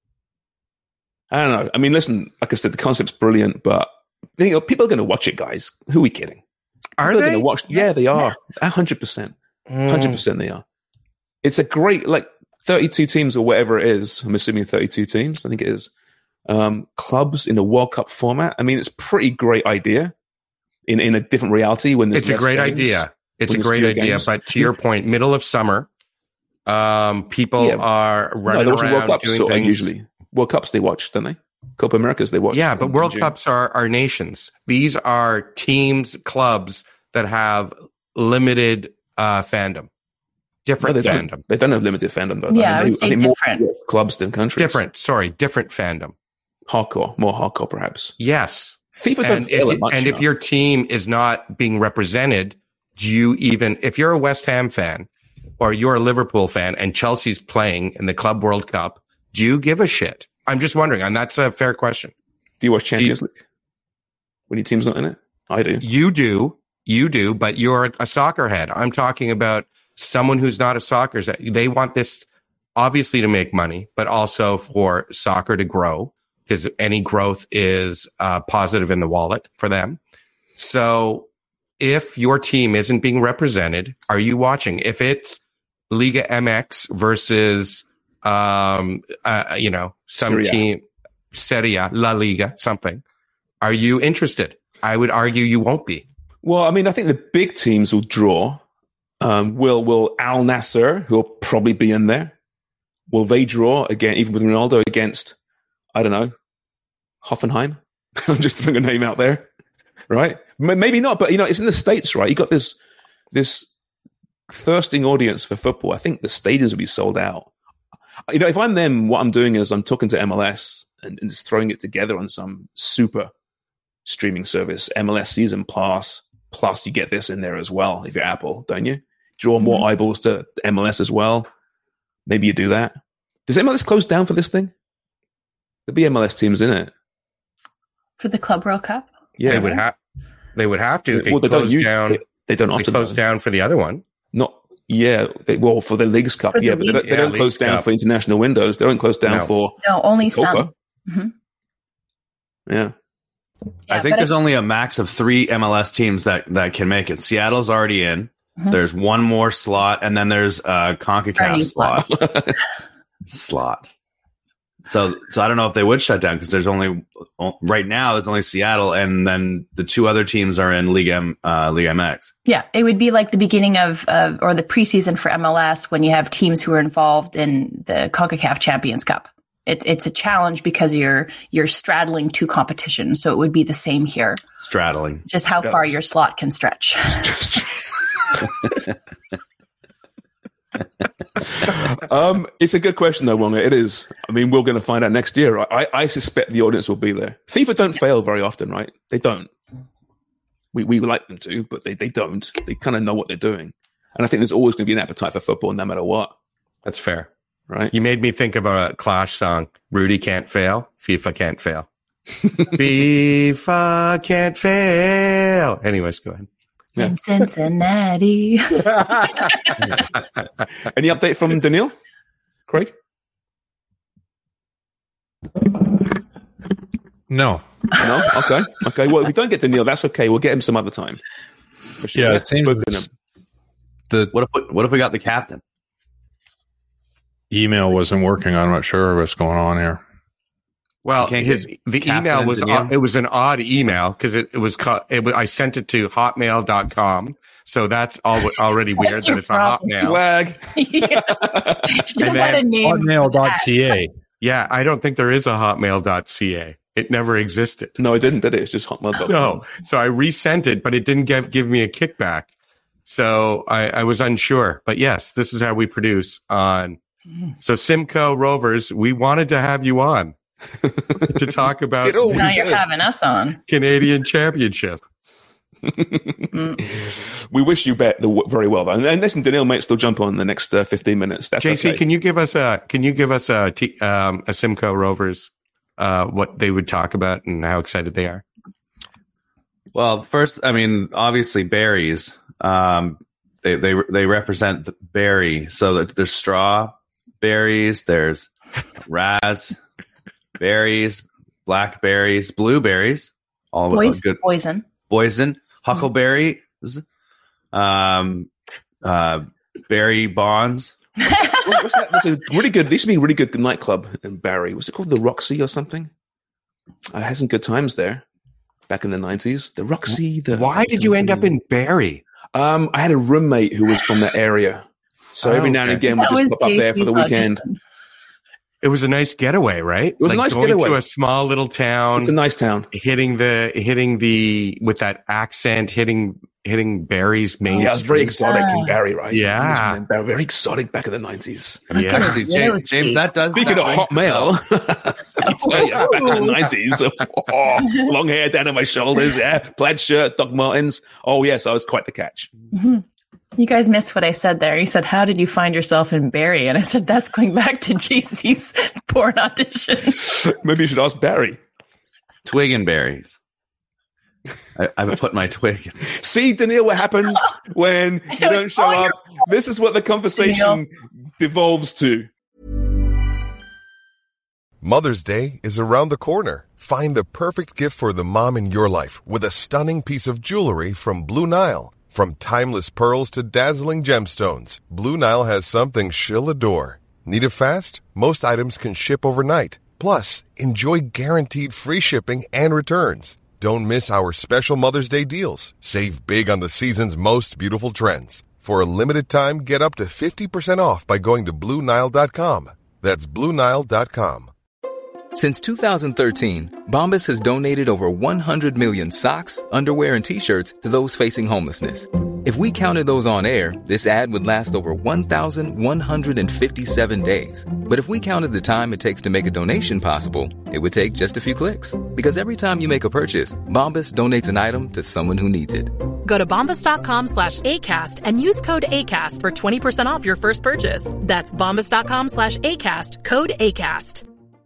I don't know. I mean, listen, like I said, the concept's brilliant, but you know, people are going to watch it, guys. Who are we kidding? Are People they? Are gonna watch, yeah, they are. Yes. one hundred percent. one hundred percent they are. It's a great, like, thirty-two teams or whatever it is. I'm assuming thirty-two teams. I think it is. Um, clubs in a World Cup format. I mean, it's a pretty great idea in, in a different reality when there's It's a great games, idea. It's a great idea. Games. But to your point, middle of summer, um, people yeah. are running no, around World Cups, doing so, things. Usually. World Cups they watch, don't they? Copa Americas they watch. Yeah, but World Cups are, are nations. These are teams, clubs that have limited uh, fandom. Different no, they fandom. Don't, they don't have limited fandom, though. Yeah, I, mean, I would say I think different. More clubs than countries. Different, sorry, different fandom. Hardcore, more hardcore, perhaps. Yes. FIFA don't and feel if, it much. And you if know? your team is not being represented, do you even, if you're a West Ham fan or you're a Liverpool fan and Chelsea's playing in the Club World Cup, do you give a shit? I'm just wondering, and that's a fair question. Do you watch Champions League when your team's not in it? I do. You do. You do, but you're a soccer head. I'm talking about someone who's not a soccer head. They want this obviously to make money, but also for soccer to grow. because any growth is uh, positive in the wallet for them. So if your team isn't being represented, are you watching? If it's Liga M X versus, um, uh, you know, some Serie A. team, Serie A, La Liga, something, are you interested? I would argue you won't be. Well, I mean, I think the big teams will draw. Um, will will Al Nassr, who will probably be in there, will they draw again, even with Ronaldo, against, I don't know, Hoffenheim? I'm just throwing a name out there, right? Maybe not, but you know, it's in the States, right? You got this this thirsting audience for football. I think the stadiums will be sold out. You know, if I'm them, what I'm doing is I'm talking to M L S and, and just throwing it together on some super streaming service, M L S Season Pass. Plus, you get this in there as well if you're Apple, don't you? Draw more mm-hmm. eyeballs to M L S as well. Maybe you do that. Does M L S close down for this thing? There'll be M L S teams in it for the Club World Cup. Yeah, they would have. They would have to. They, well, they close don't. down. They, they don't often they close down for the other one. Not. Yeah. They, well, for the Leagues Cup. For yeah, the but Leagues, they, they yeah, don't close down Cup. For international windows. They don't close down no. for. No, only some. Mm-hmm. Yeah. Yeah, I think there's I, only a max of three M L S teams that, that can make it. Seattle's already in. Mm-hmm. There's one more slot, and then there's a CONCACAF slot. slot. So, so I don't know if they would shut down because there's only right now. It's only Seattle, and then the two other teams are in Liga M, uh, Liga M X. Yeah, it would be like the beginning of uh, or the preseason for M L S when you have teams who are involved in the CONCACAF Champions Cup. It's it's a challenge because you're you're straddling two competitions, so it would be the same here. Straddling, just how far your slot can stretch. um, it's a good question, though, Wonga. It is. I mean, we're going to find out next year. I, I suspect the audience will be there. FIFA don't fail very often, right? They don't. We we like them to, but they, they don't. They kind of know what they're doing. And I think there's always going to be an appetite for football no matter what. That's fair. Right? You made me think of a Clash song. Rudy can't fail. FIFA can't fail. FIFA can't fail. Anyways, go ahead. Yeah. In Cincinnati. Any update from Daniil? Craig? No. No? Okay. Okay. Well, if we don't get Daniil, that's okay. We'll get him some other time. For sure. Yeah, it seems the what if we, what if we got the captain? Email wasn't working. I'm not sure what's going on here. Well, his the email was odd, it was an odd email because it, it was it was I sent it to hotmail dot com, so that's all already weird that's that it's problem. a Hotmail flag. Yeah. And then hotmail dot c a. Yeah, I don't think there is a hotmail dot c a. It never existed. No, it didn't. Did it? It's just hotmail dot com. No, so I resent it, but it didn't give give me a kickback. So I, I was unsure. But yes, this is how we produce on. So Simcoe Rovers, we wanted to have you on to talk about. Now you're having us on Canadian Championship. We wish you bet the, very well, though. And listen, Daniil might still jump on in the next uh, fifteen minutes. That's J C, okay. can you give us a can you give us a t- um, a Simcoe Rovers uh, what they would talk about and how excited they are? Well, first, I mean, obviously berries. Um, they they they represent the berry. So that there's straw berries, there's raspberries, blackberries, blueberries, all Poison, good. Poison, poison, huckleberries, um, uh, berry bonds. What's that? That's a really good. There used to be a really good nightclub in Barrie. Was it called the Roxy or something? I had some good times there back in the nineties. The Roxy. The Why did you end up in Barrie? Um, I had a roommate who was from that area. So every oh, now and again, we just pop up there for the weekend. It was a nice getaway, right? It was like a nice going getaway to a small little town. It's a nice town. Hitting the hitting the with that accent, hitting hitting Barrie's main. Yeah, it was very exotic yeah. in Barrie, right? Yeah, was, very exotic back in the nineties. Yeah, actually, James, James, that does. Speaking of Hotmail, yeah, back in the nineties, oh, long hair down on my shoulders, yeah, plaid shirt, Doc Martens. Oh yes, I was quite the catch. Mm-hmm. You guys missed what I said there. You said, how did you find yourself in Barrie? And I said, that's going back to J C's porn audition. Maybe you should ask Barrie. Twig and berries. I, I put my twig. See, Daniil, what happens when you don't show up? This is what the conversation Daniil. devolves to. Mother's Day is around the corner. Find the perfect gift for the mom in your life with a stunning piece of jewelry from Blue Nile. From timeless pearls to dazzling gemstones, Blue Nile has something she'll adore. Need it fast? Most items can ship overnight. Plus, enjoy guaranteed free shipping and returns. Don't miss our special Mother's Day deals. Save big on the season's most beautiful trends. For a limited time, get up to fifty percent off by going to Blue Nile dot com. That's Blue Nile dot com. Since two thousand thirteen, Bombas has donated over one hundred million socks, underwear, and T-shirts to those facing homelessness. If we counted those on air, this ad would last over one thousand one hundred fifty-seven days. But if we counted the time it takes to make a donation possible, it would take just a few clicks. Because every time you make a purchase, Bombas donates an item to someone who needs it. Go to bombas.com slash ACAST and use code ACAST for twenty percent off your first purchase. That's bombas.com slash ACAST, code ACAST.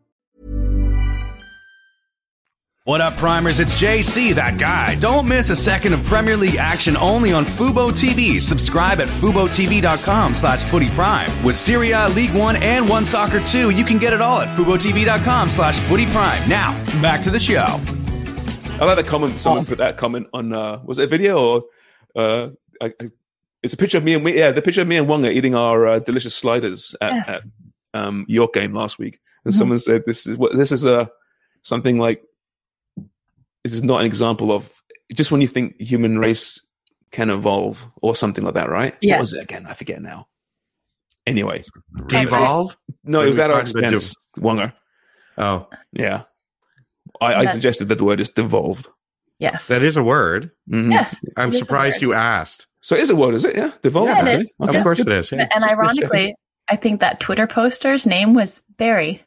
What up, Primers? It's J C, that guy. Don't miss a second of Premier League action only on Fubo T V. Subscribe at FuboTV.com slash Footy Prime. With Serie A, League One, and One Soccer two, you can get it all at FuboTV.com slash Footy Prime. Now, back to the show. I like that comment. Someone put that comment on, uh, was it a video or, uh, I, I, it's a picture of me and, we, yeah, the picture of me and Wonga eating our uh, delicious sliders at, yes. at um, York game last week. And mm-hmm. someone said, this is what, this is a, something like, this is not an example of just when you think the human race can evolve or something like that, right? Yeah. What was it again? I forget now. Anyway. Devolve? No, it was at our expense. Wonga. Oh. Yeah. I, I suggested that the word is devolved. Yes. That is a word. Mm-hmm. Yes. I'm surprised you asked. So it is a word, is it? Yeah. Devolved. Yeah, it is. Okay. Of course it is. Yeah. And ironically, I think that Twitter poster's name was Barry.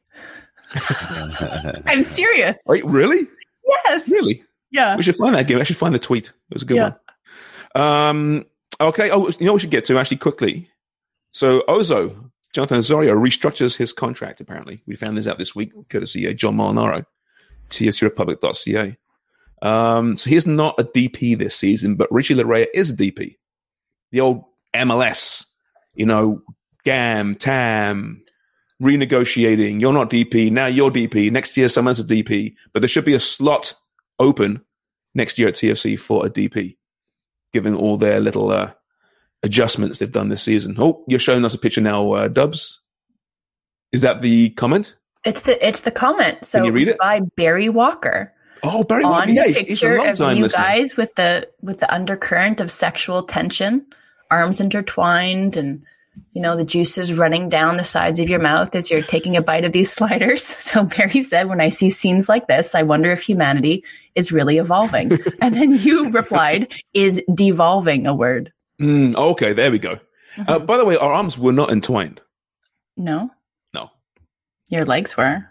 I'm serious. Wait, really? Yes. Really? Yeah. We should find that game. I should find the tweet. It was a good yeah. one. Um, okay. Oh, you know what we should get to actually quickly? So Ozo, Jonathan Osorio, restructures his contract, apparently. We found this out this week, courtesy of John Molinaro, T F C Republic dot C A. Um, so he's not a D P this season, but Richie Laryea is a D P. The old M L S, you know, G A M, T A M, renegotiating. You're not D P. Now you're D P. Next year, someone's a D P. But there should be a slot open next year at T F C for a D P, given all their little uh, adjustments they've done this season. Oh, you're showing us a picture now, uh, Dubs. Is that the comment? It's the it's the comment. So Can you read it's it? by Barry Walker. Oh, Barry on Walker. the Yeah, he's, picture he's a long of time you listener. guys with the with the undercurrent of sexual tension, arms intertwined, and you know the juices running down the sides of your mouth as you're taking a bite of these sliders. So Barry said, "When I see scenes like this, I wonder if humanity is really evolving." And then you replied, "Is devolving a word?" Mm, okay, there we go. Mm-hmm. Uh, by the way, our arms were not entwined. No. No. Your legs were.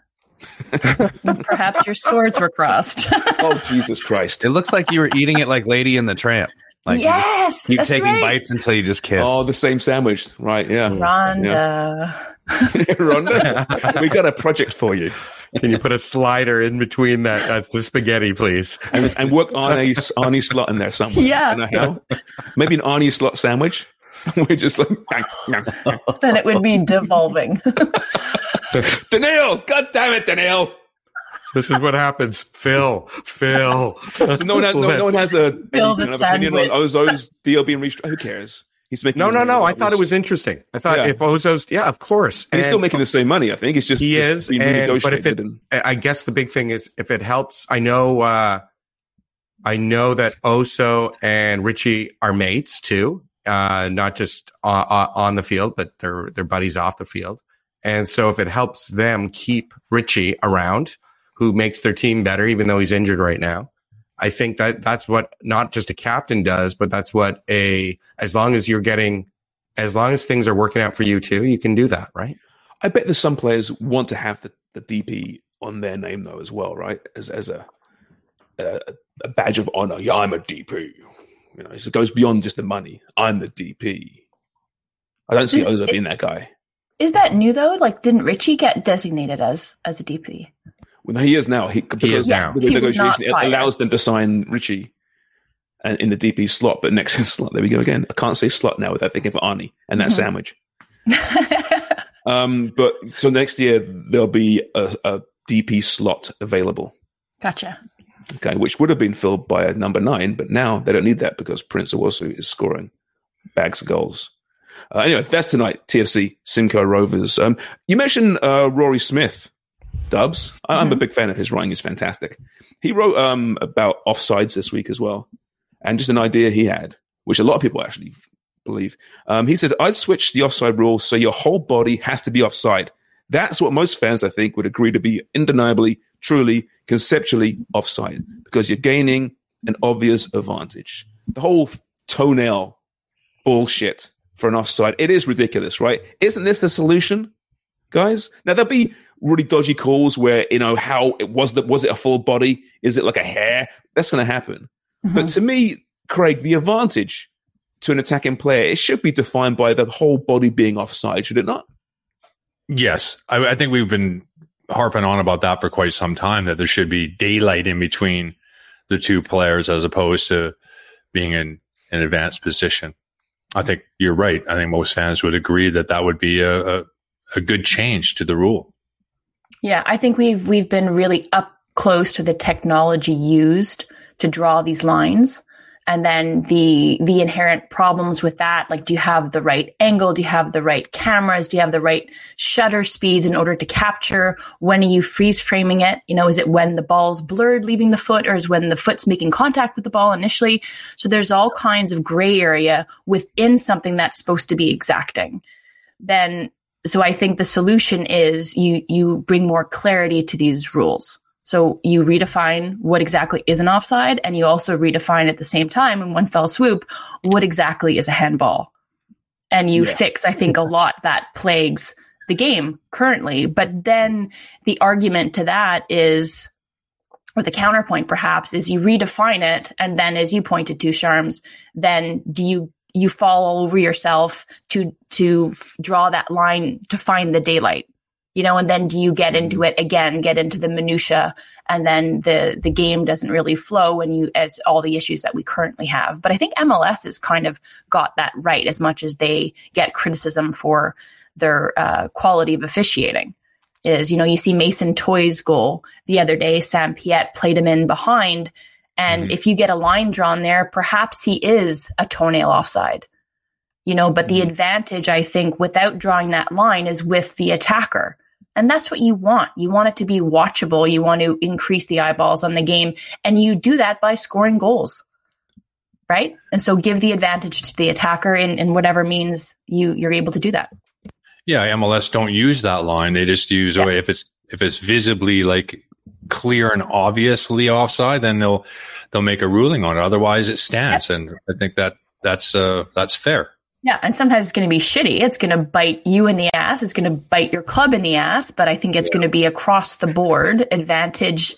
Perhaps your swords were crossed. Oh, Jesus Christ. It looks like you were eating it like Lady and the Tramp. Like yes, you that's taking right. bites until you just kiss. Oh, the same sandwich. Right, yeah. Rhonda. Yeah. Rhonda, we got a project for you. Can you put a slider in between that? That's the spaghetti, please. And, and work on a Arnie slot in there somewhere. Yeah. I don't know how. Maybe an Arnie slot sandwich. We're just like... Then it would be devolving. Daniel! God damn it, Daniel! This is what happens. Phil. Phil. So no one has, no, no one has a Phil any the kind of opinion on sandwich. Ozo's deal being restructured. Who cares? He's making No, no, no. I it thought it was interesting. I thought Yeah. if Ozo's, yeah, of course. And he's And still making the same money, I think. It's just He it's is. being And, but if it, renegotiated and- I guess the big thing is if it helps, I know, uh, I know that Oso and Richie are mates too, uh, not just on, on the field, but they're, they're buddies off the field. And so if it helps them keep Richie around, who makes their team better, even though he's injured right now, I think that that's what not just a captain does, but that's what a, as long as you're getting, as long as things are working out for you too, you can do that, right? I bet there's some players want to have the, the D P on their name though as well, right? As as a a, a badge of honor. Yeah, I'm a D P. You know, so it goes beyond just the money. I'm the D P. I don't see Is- Ozo it- being that guy. Is that new though? Like, didn't Richie get designated as as a D P? Well, he is now. He, because is now. The He was not negotiation it prior. allows them to sign Richie and in the D P slot, but next slot, there we go again. I can't say slot now without thinking of Arnie and that Mhm. sandwich. Um, but so next year there'll be a, a D P slot available. Gotcha. Okay, which would have been filled by a number nine, but now they don't need that because Prince Owusu is scoring bags of goals. Uh, anyway, that's tonight. T F C Simcoe Rovers. Um, you mentioned uh, Rory Smith, Dubs. Mm-hmm. I'm a big fan of his writing. He's fantastic. He wrote um, about offsides this week as well, and just an idea he had, which a lot of people actually believe. Um, he said, I'd switch the offside rule so your whole body has to be offside. That's what most fans, I think, would agree to be undeniably, truly, conceptually offside because you're gaining an obvious advantage. The whole toenail bullshit for an offside, it is ridiculous, right? Isn't this the solution, guys? Now, there'll be really dodgy calls where, you know, how it was, that was it a full body? Is it like a hair? That's going to happen. Mm-hmm. But to me, Craig, the advantage to an attacking player, it should be defined by the whole body being offside, should it not? Yes. I, I think we've been harping on about that for quite some time, that there should be daylight in between the two players as opposed to being in an advanced position. I think you're right. I think most fans would agree that that would be a, a, a good change to the rule. Yeah, I think we've we've been really up close to the technology used to draw these lines. And then the the inherent problems with that, like, do you have the right angle? Do you have the right cameras? Do you have the right shutter speeds in order to capture? When are you freeze framing it? You know, is it when the ball's blurred leaving the foot, or is when the foot's making contact with the ball initially? So there's all kinds of gray area within something that's supposed to be exacting. Then, so I think the solution is you you bring more clarity to these rules. So you redefine what exactly is an offside, and you also redefine at the same time in one fell swoop what exactly is a handball. And you yeah. fix, I think, a lot that plagues the game currently. But then the argument to that is, or the counterpoint perhaps, is you redefine it, and then as you pointed to, Sharms, then do you you fall all over yourself to to draw that line to find the daylight? You know, and then do you get into it again, get into the minutia, and then the the game doesn't really flow when you, as all the issues that we currently have. But I think M L S has kind of got that right, as much as they get criticism for their uh, quality of officiating. Is, you know, you see Mason Toy's goal the other day, Sam Piette played him in behind. And mm-hmm. if you get a line drawn there, perhaps he is a toenail offside. You know, but the advantage, I think, without drawing that line is with the attacker. And that's what you want. You want it to be watchable. You want to increase the eyeballs on the game. And you do that by scoring goals, right? And so give the advantage to the attacker in, in whatever means you, you're able to do that. Yeah, M L S don't use that line. They just use, yeah. if it's if it's visibly like clear and obviously offside, then they'll they'll make a ruling on it. Otherwise, it stands. Yeah. And I think that that's uh, that's fair. Yeah, and sometimes it's going to be shitty. It's going to bite you in the ass. It's going to bite your club in the ass. But I think it's yeah. going to be across the board advantage,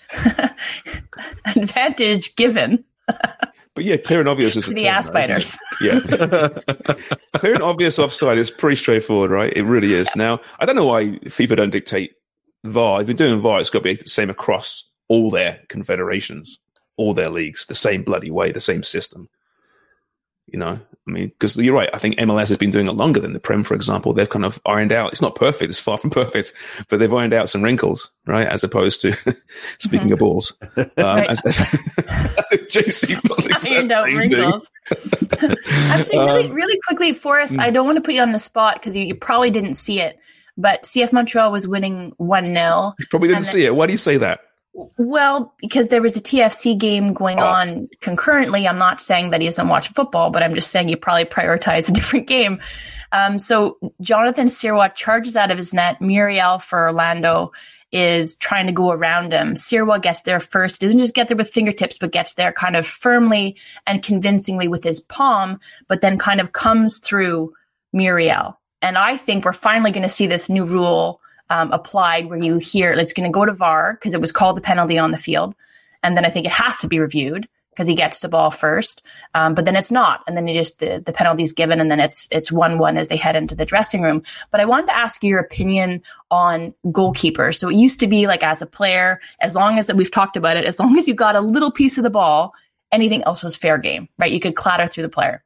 advantage given. But yeah, clear and obvious is to the ass biters. Yeah, clear and obvious offside is pretty straightforward, right? It really is. Now, I don't know why FIFA don't dictate V A R. If you're doing V A R, it's got to be the same across all their confederations, all their leagues, the same bloody way, the same system. You know, I mean, because you're right. I think M L S has been doing it longer than the Prem, for example. They've kind of ironed out. It's not perfect. It's far from perfect, but they've ironed out some wrinkles, right? As opposed to speaking mm-hmm. of balls, um, right. as, as J C ironed out wrinkles. Actually, really, really quickly, Forrest, I don't want to put you on the spot because you, you probably didn't see it, but C F Montreal was winning one nil. You probably didn't see then, it. Why do you say that? Well, because there was a T F C game going oh. on concurrently. I'm not saying that he doesn't watch football, but I'm just saying you probably prioritize a different game. Um, so Jonathan Sirois charges out of his net. Muriel for Orlando is trying to go around him. Sirois gets there first, doesn't just get there with fingertips, but gets there kind of firmly and convincingly with his palm, but then kind of comes through Muriel. And I think we're finally going to see this new rule Um, applied where you hear it's going to go to V A R because it was called a penalty on the field. And then I think it has to be reviewed because he gets the ball first. Um, but then it's not. And then it just the, the penalty is given and then it's it's one one as they head into the dressing room. But I wanted to ask your opinion on goalkeepers. So it used to be like as a player, as long as we've talked about it, as long as you got a little piece of the ball, anything else was fair game, right? You could clatter through the player.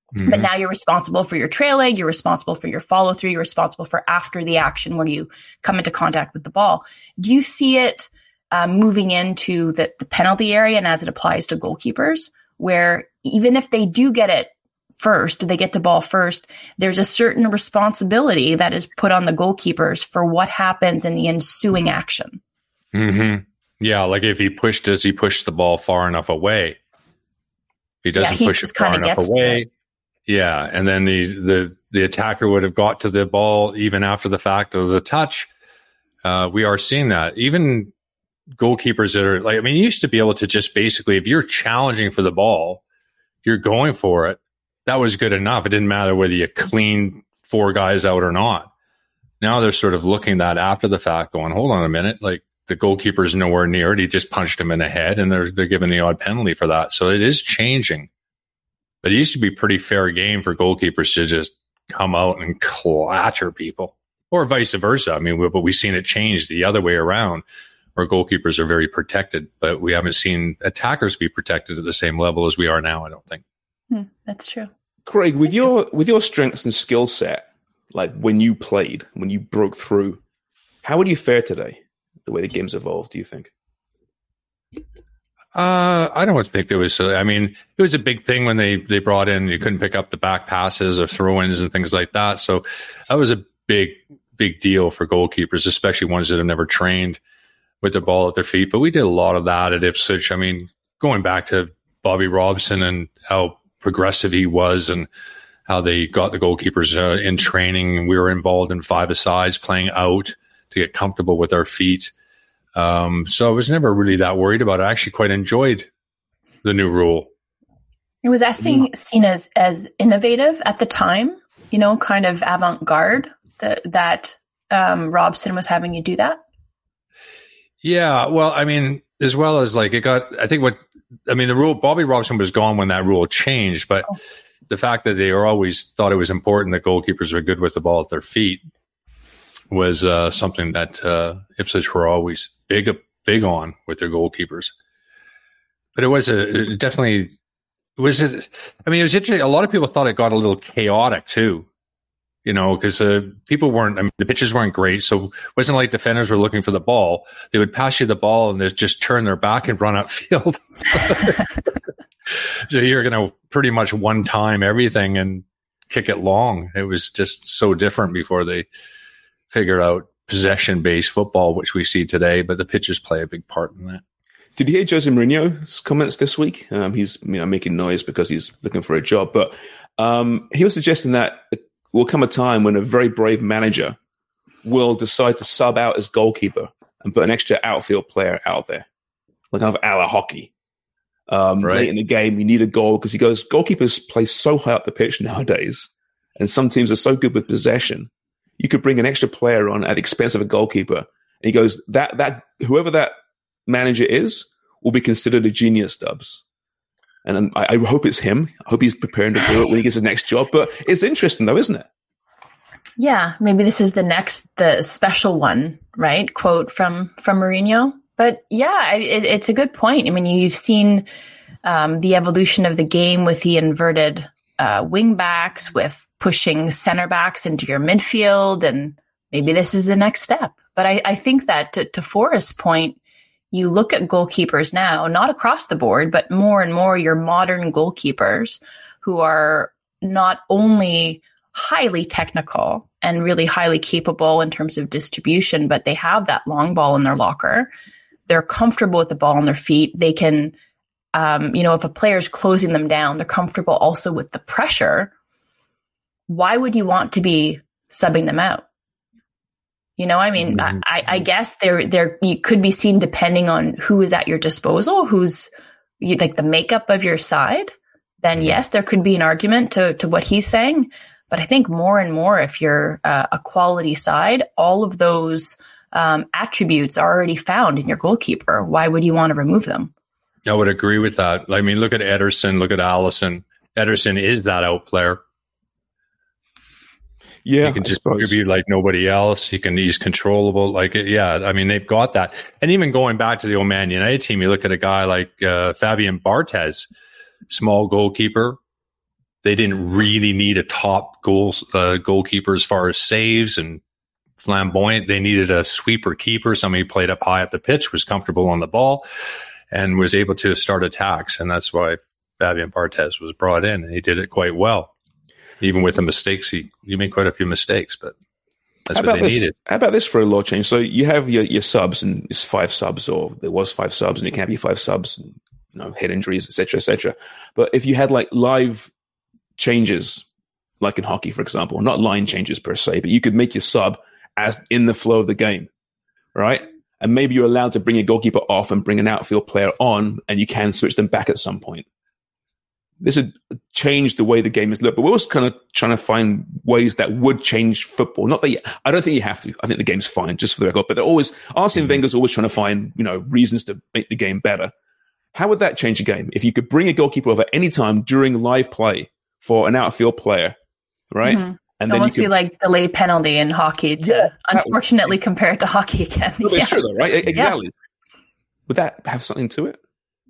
Mm-hmm. But now you're responsible for your trail leg, you're responsible for your follow through, you're responsible for after the action where you come into contact with the ball. Do you see it um, moving into the, the penalty area and as it applies to goalkeepers, where even if they do get it first, they get the ball first, there's a certain responsibility that is put on the goalkeepers for what happens in the ensuing action? Mm-hmm. Yeah, like if he pushed, does he push the ball far enough away? He doesn't yeah, he push it far enough away. Yeah, and then the, the the attacker would have got to the ball even after the fact of the touch. Uh, we are seeing that. Even goalkeepers that are like, I mean, you used to be able to just basically, if you're challenging for the ball, you're going for it. That was good enough. It didn't matter whether you cleaned four guys out or not. Now they're sort of looking that after the fact, going, hold on a minute, like the goalkeeper's nowhere near it. He just punched him in the head, and they're they're giving the odd penalty for that. So it is changing. But it used to be pretty fair game for goalkeepers to just come out and clatter people, or vice versa. I mean, we, but we've seen it change the other way around, where goalkeepers are very protected, but we haven't seen attackers be protected at the same level as we are now, I don't think. Hmm, that's true. Craig, with your with your strengths and skill set, like when you played, when you broke through, how would you fare today, the way the game's evolved, do you think? Uh, I don't think there was, I mean, it was a big thing when they, they brought in, you couldn't pick up the back passes or throw-ins and things like that. So that was a big, big deal for goalkeepers, especially ones that have never trained with the ball at their feet. But we did a lot of that at Ipswich. I mean, going back to Bobby Robson and how progressive he was and how they got the goalkeepers uh, in training. We were involved in five-a-sides, playing out to get comfortable with our feet. Um, so I was never really that worried about it. I actually quite enjoyed the new rule. It was seen, seen as, as innovative at the time, you know, kind of avant-garde that, that um, Robson was having you do that. Yeah, well, I mean, as well as like it got, I think what, I mean, the rule, Bobby Robson was gone when that rule changed, but oh. the fact that they were always thought it was important that goalkeepers were good with the ball at their feet was uh, something that uh, Ipswich were always big, big on with their goalkeepers. But it was a it definitely it was. A, I mean, it was interesting. A lot of people thought it got a little chaotic too, you know, because uh, people weren't. I mean, the pitches weren't great, so it wasn't like defenders were looking for the ball. They would pass you the ball and they'd just turn their back and run upfield. So you're going to pretty much one time everything and kick it long. It was just so different before they figured out possession-based football, which we see today, but the pitches play a big part in that. Did you hear Jose Mourinho's comments this week? Um, he's you know making noise because he's looking for a job, but um, he was suggesting that it will come a time when a very brave manager will decide to sub out his goalkeeper and put an extra outfield player out there, like kind of a la hockey. Um, right. Late in the game, you need a goal because he goes, goalkeepers play so high up the pitch nowadays, and some teams are so good with possession. You could bring an extra player on at the expense of a goalkeeper. And he goes, that that whoever that manager is will be considered a genius, Dubs. And I, I hope it's him. I hope he's preparing to do it when he gets his next job. But it's interesting, though, isn't it? Yeah, maybe this is the next, the special one, right? Quote from from Mourinho. But yeah, it, it's a good point. I mean, you've seen um, the evolution of the game with the inverted uh, wing backs, with pushing center backs into your midfield, and maybe this is the next step. But I, I think that to, to Forrest's point, you look at goalkeepers now, not across the board, but more and more your modern goalkeepers who are not only highly technical and really highly capable in terms of distribution, but they have that long ball in their locker. They're comfortable with the ball on their feet. They can, um, you know, if a player's closing them down, they're comfortable also with the pressure. Why would you want to be subbing them out? You know, I mean, mm-hmm. I, I guess they're, they're, you could be seen depending on who is at your disposal, who's you, like the makeup of your side. Then mm-hmm. yes, there could be an argument to, to what he's saying. But I think more and more, if you're uh, a quality side, all of those um, attributes are already found in your goalkeeper. Why would you want to remove them? I would agree with that. I mean, look at Ederson, look at Allison. Ederson is that out player. Yeah, he can just contribute like nobody else. He can, he's controllable. Like, yeah, I mean, they've got that. And even going back to the old Man United team, you look at a guy like uh, Fabian Barthez, small goalkeeper, they didn't really need a top goal uh, goalkeeper as far as saves and flamboyant. They needed a sweeper keeper, somebody who played up high up the pitch, was comfortable on the ball, and was able to start attacks. And that's why Fabian Barthez was brought in, and he did it quite well. Even with the mistakes, he, he made quite a few mistakes, but that's how what they this? needed. How about this for a law change? So you have your, your subs, and it's five subs, or there was five subs, and it can't be five subs, and, you know, head injuries, et cetera, et cetera. But if you had like live changes, like in hockey, for example, not line changes per se, but you could make your sub as in the flow of the game, right? And maybe you're allowed to bring a goalkeeper off and bring an outfield player on, and you can switch them back at some point. This would change the way the game is looked, but we're also kind of trying to find ways that would change football. Not that you, I don't think you have to. I think the game's fine, just for the record. But they're always, Arsene Wenger's always trying to find, you know, reasons to make the game better. How would that change a game if you could bring a goalkeeper over any time during live play for an outfield player, right? Mm-hmm. And it then almost you could, be like delayed penalty in hockey to Yeah, unfortunately compare it to hockey again. No, but yeah. it's true though, right? Exactly. Yeah. Would that have something to it?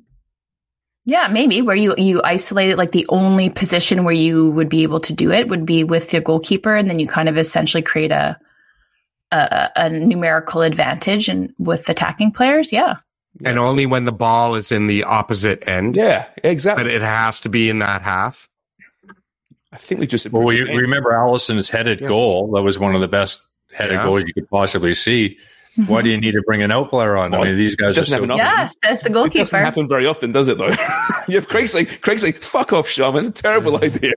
Yeah, maybe where you, you isolate it, like the only position where you would be able to do it would be with your goalkeeper, and then you kind of essentially create a a, a numerical advantage and with attacking players. Yeah. And only when the ball is in the opposite end. Yeah, exactly. But it has to be in that half. I think we just well, we remember Allison's headed yes. goal. That was one of the best headed yeah. goals you could possibly see. Mm-hmm. Why do you need to bring an out player on? I mean, these guys are so... Yes, that's the goalkeeper. It doesn't happen very often, does it, though? You have Craig saying, Craig saying, fuck off, Sean. It's a terrible idea.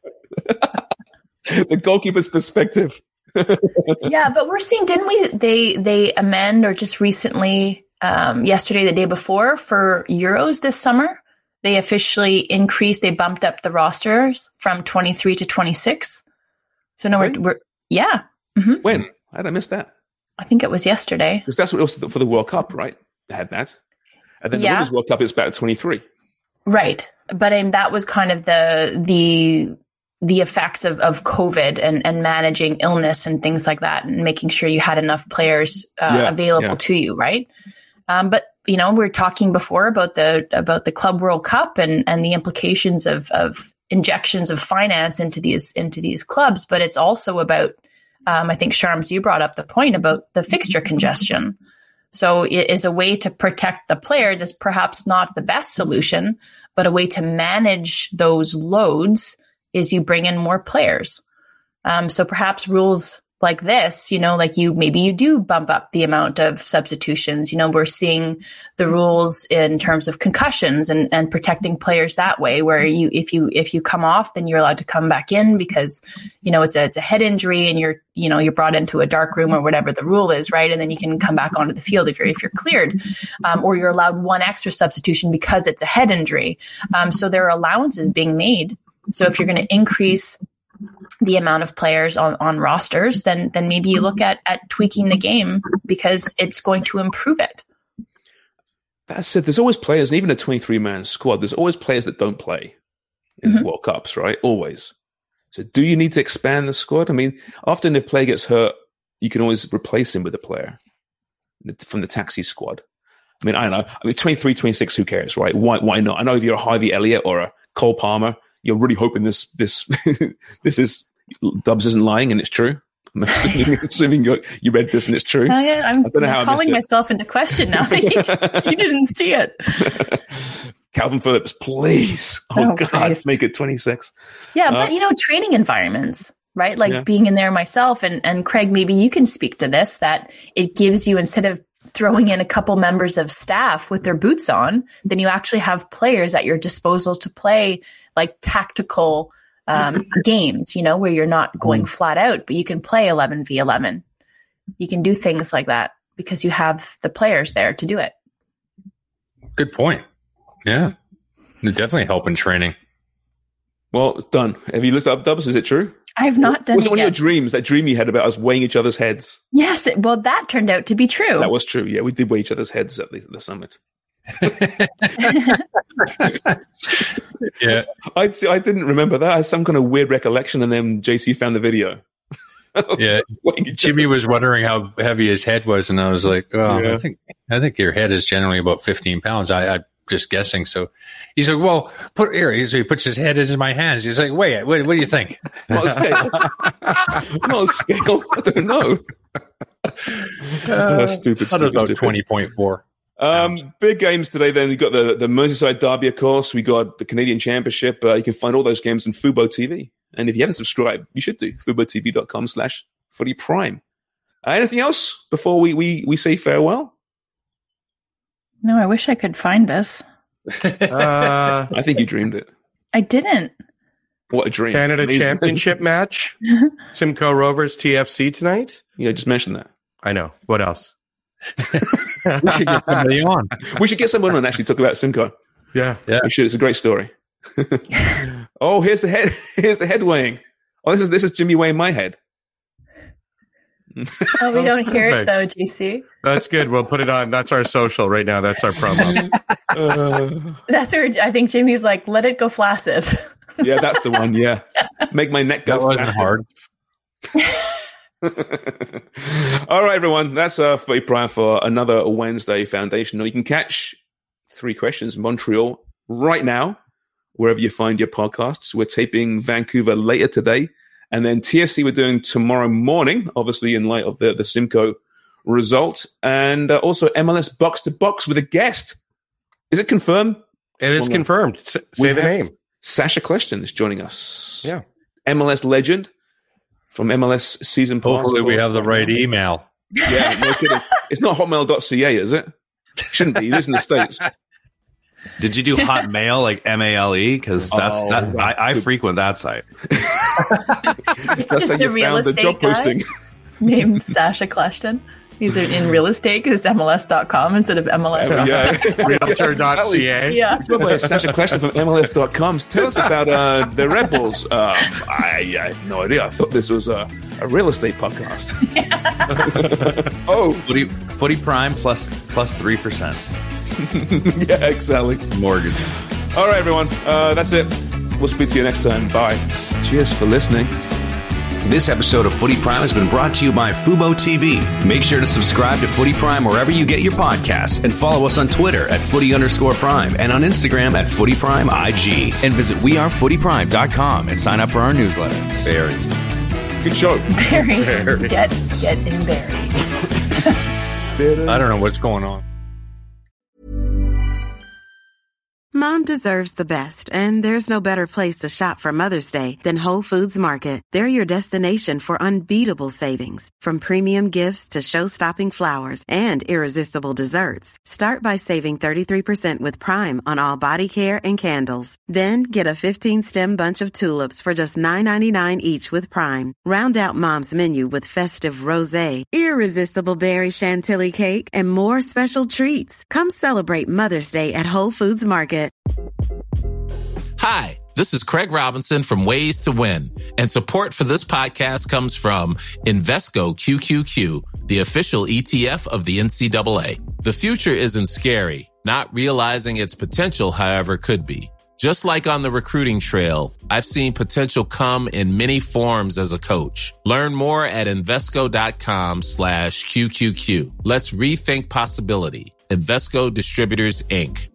The goalkeeper's perspective. Yeah, but we're seeing, didn't we, they, they amend or just recently, um, yesterday, the day before, for Euros this summer, they officially increased, they bumped up the rosters from twenty-three to twenty-six. So now okay. we're, we're, yeah. Mm-hmm. When? How did I miss that? I think it was yesterday. Because that's what it was for the World Cup, right? They had that. And then yeah. the Women's World Cup is back at twenty-three. Right. But um, that was kind of the the the effects of, of COVID and, and managing illness and things like that, and making sure you had enough players uh, yeah, available yeah. to you, right? Um, but, you know, we were talking before about the about the Club World Cup and, and the implications of, of injections of finance into these into these clubs. But it's also about Um, I think, Sharms, you brought up the point about the fixture congestion. So it is a way to protect the players. It's perhaps not the best solution, but a way to manage those loads is you bring in more players. Um, so perhaps rules like this, you know, like you, maybe you do bump up the amount of substitutions. You know, we're seeing the rules in terms of concussions and, and protecting players that way, where you, if you, if you come off, then you're allowed to come back in because, you know, it's a, it's a head injury and you're, you know, you're brought into a dark room or whatever the rule is, right? And then you can come back onto the field if you're, if you're cleared, um, or you're allowed one extra substitution because it's a head injury. Um, so there are allowances being made. So if you're going to increase the amount of players on, on rosters, then then maybe you look at at tweaking the game because it's going to improve it. That said, there's always players, and even a twenty-three man squad, there's always players that don't play in mm-hmm. World Cups, right? Always. So do you need to expand the squad? I mean, often if a player gets hurt, you can always replace him with a player from the taxi squad. I mean, I don't know. I mean, twenty-three, twenty-six, who cares, right? Why why not? I know if you're a Harvey Elliott or a Cole Palmer, you're really hoping this this this is Dubs isn't lying and it's true. I'm assuming, assuming you, you read this and it's true. Oh, yeah, I'm, I'm calling myself into question now. you, you didn't see it. Calvin Phillips, please. Oh, oh God, Christ. Make it twenty-six. Yeah, uh, but you know, training environments, right? Like yeah. being in there myself, and, and Craig, maybe you can speak to this, that it gives you, instead of throwing in a couple members of staff with their boots on, then you actually have players at your disposal to play like tactical um, games, you know, where you're not going flat out, but you can play eleven v eleven. You can do things like that because you have the players there to do it. Good point. Yeah. It definitely help in training. Well, it's done. Have you looked up Dubs? Is it true? I have not done was it. Was it one yet. of your dreams, that dream you had about us weighing each other's heads? Yes. It, well, that turned out to be true. That was true. Yeah, we did weigh each other's heads at the, the summit. Yeah, I I didn't remember that. I had some kind of weird recollection, and then J C found the video. Yeah, Jimmy was wondering how heavy his head was, and I was like, "Oh, yeah. I think I think your head is generally about fifteen pounds." I, I just guessing. So he's like, well, put here. He's, he puts his head into my hands. He's like, wait, what, what do you think? Not scale. Not scale. I don't know. Uh, oh, stupid, I don't stupid, know, stupid. twenty point four. Um, big games today. Then we got the, the Merseyside Derby, of course. We got the Canadian Championship. Uh, you can find all those games on Fubo T V. And if you haven't subscribed, you should do. FuboTV.com slash Footy Prime. Uh, anything else before we, we, we say farewell? No, I wish I could find this. Uh, I think you dreamed it. I didn't. What a dream. Canada Amazing. Championship match. Simcoe Rovers T F C tonight. Yeah, just mention that. I know. What else? We should get somebody on. We should get someone on and actually talk about Simcoe. Yeah. Yeah. We should. It's a great story. Oh, here's the head. Here's the head weighing. Oh, this is this is Jimmy weighing my head. Oh, we don't hear it perfect. though, G C. That's good. We'll put it on. That's our social right now. That's our promo. Uh, That's where I think Jimmy's like, let it go flaccid. yeah, that's the one. Yeah, make my neck go. That wasn't faster. hard. All right, everyone. That's uh, Footy Prime for another Wednesday Foundational. You can catch Three Questions Montreal right now, wherever you find your podcasts. We're taping Vancouver later today. And then T F C we're doing tomorrow morning, obviously in light of the, the Simcoe result. And uh, also M L S Box to Box with a guest. Is it confirmed? It is Well, confirmed. S- we say the have name. Sasha Question is joining us. Yeah. M L S legend from M L S Season Pass. Hopefully we have the right email. Yeah, no kidding. It's not hotmail dot c a, is it? Shouldn't be. He lives in the States. Did you do Hotmail, like M A L E? Because that's Oh, that. right. I, I frequent that site. It's That's how just a you real found the estate job guy posting. named Sasha Cleshton. He's in real estate because it's M L S dot com instead of M L S. Yeah. Realtor dot c a. Yeah. Well, Sasha Question from M L S dot com. Tell us about uh, the Red Bulls. Um, I, I have no idea. I thought this was a, a real estate podcast. Oh, Footy, Footy Prime plus plus three percent yeah, exactly. mortgage. All right, everyone. Uh, that's it. We'll speak to you next time. Bye. Cheers for listening. This episode of Footy Prime has been brought to you by Fubo T V. Make sure to subscribe to Footy Prime wherever you get your podcasts and follow us on Twitter at Footy underscore Prime and on Instagram at Footy Prime I G. And visit we are footy prime dot com and sign up for our newsletter. Very. Good show. Barry. Get, get in Barry. I don't know what's going on. Mom deserves the best, and there's no better place to shop for Mother's Day than Whole Foods Market. They're your destination for unbeatable savings, from premium gifts to show-stopping flowers and irresistible desserts. Start by saving thirty-three percent with Prime on all body care and candles. Then get a fifteen-stem bunch of tulips for just nine ninety-nine each with Prime. Round out Mom's menu with festive rosé, irresistible berry chantilly cake, and more special treats. Come celebrate Mother's Day at Whole Foods Market. Hi, this is Craig Robinson from Ways to Win, and support for this podcast comes from Invesco Q Q Q, the official E T F of the N C double A. The future isn't scary. Not realizing its potential, however, could be. Just like on the recruiting trail, I've seen potential come in many forms as a coach. Learn more at Invesco.com slash QQQ. Let's rethink possibility. Invesco Distributors, Incorporated.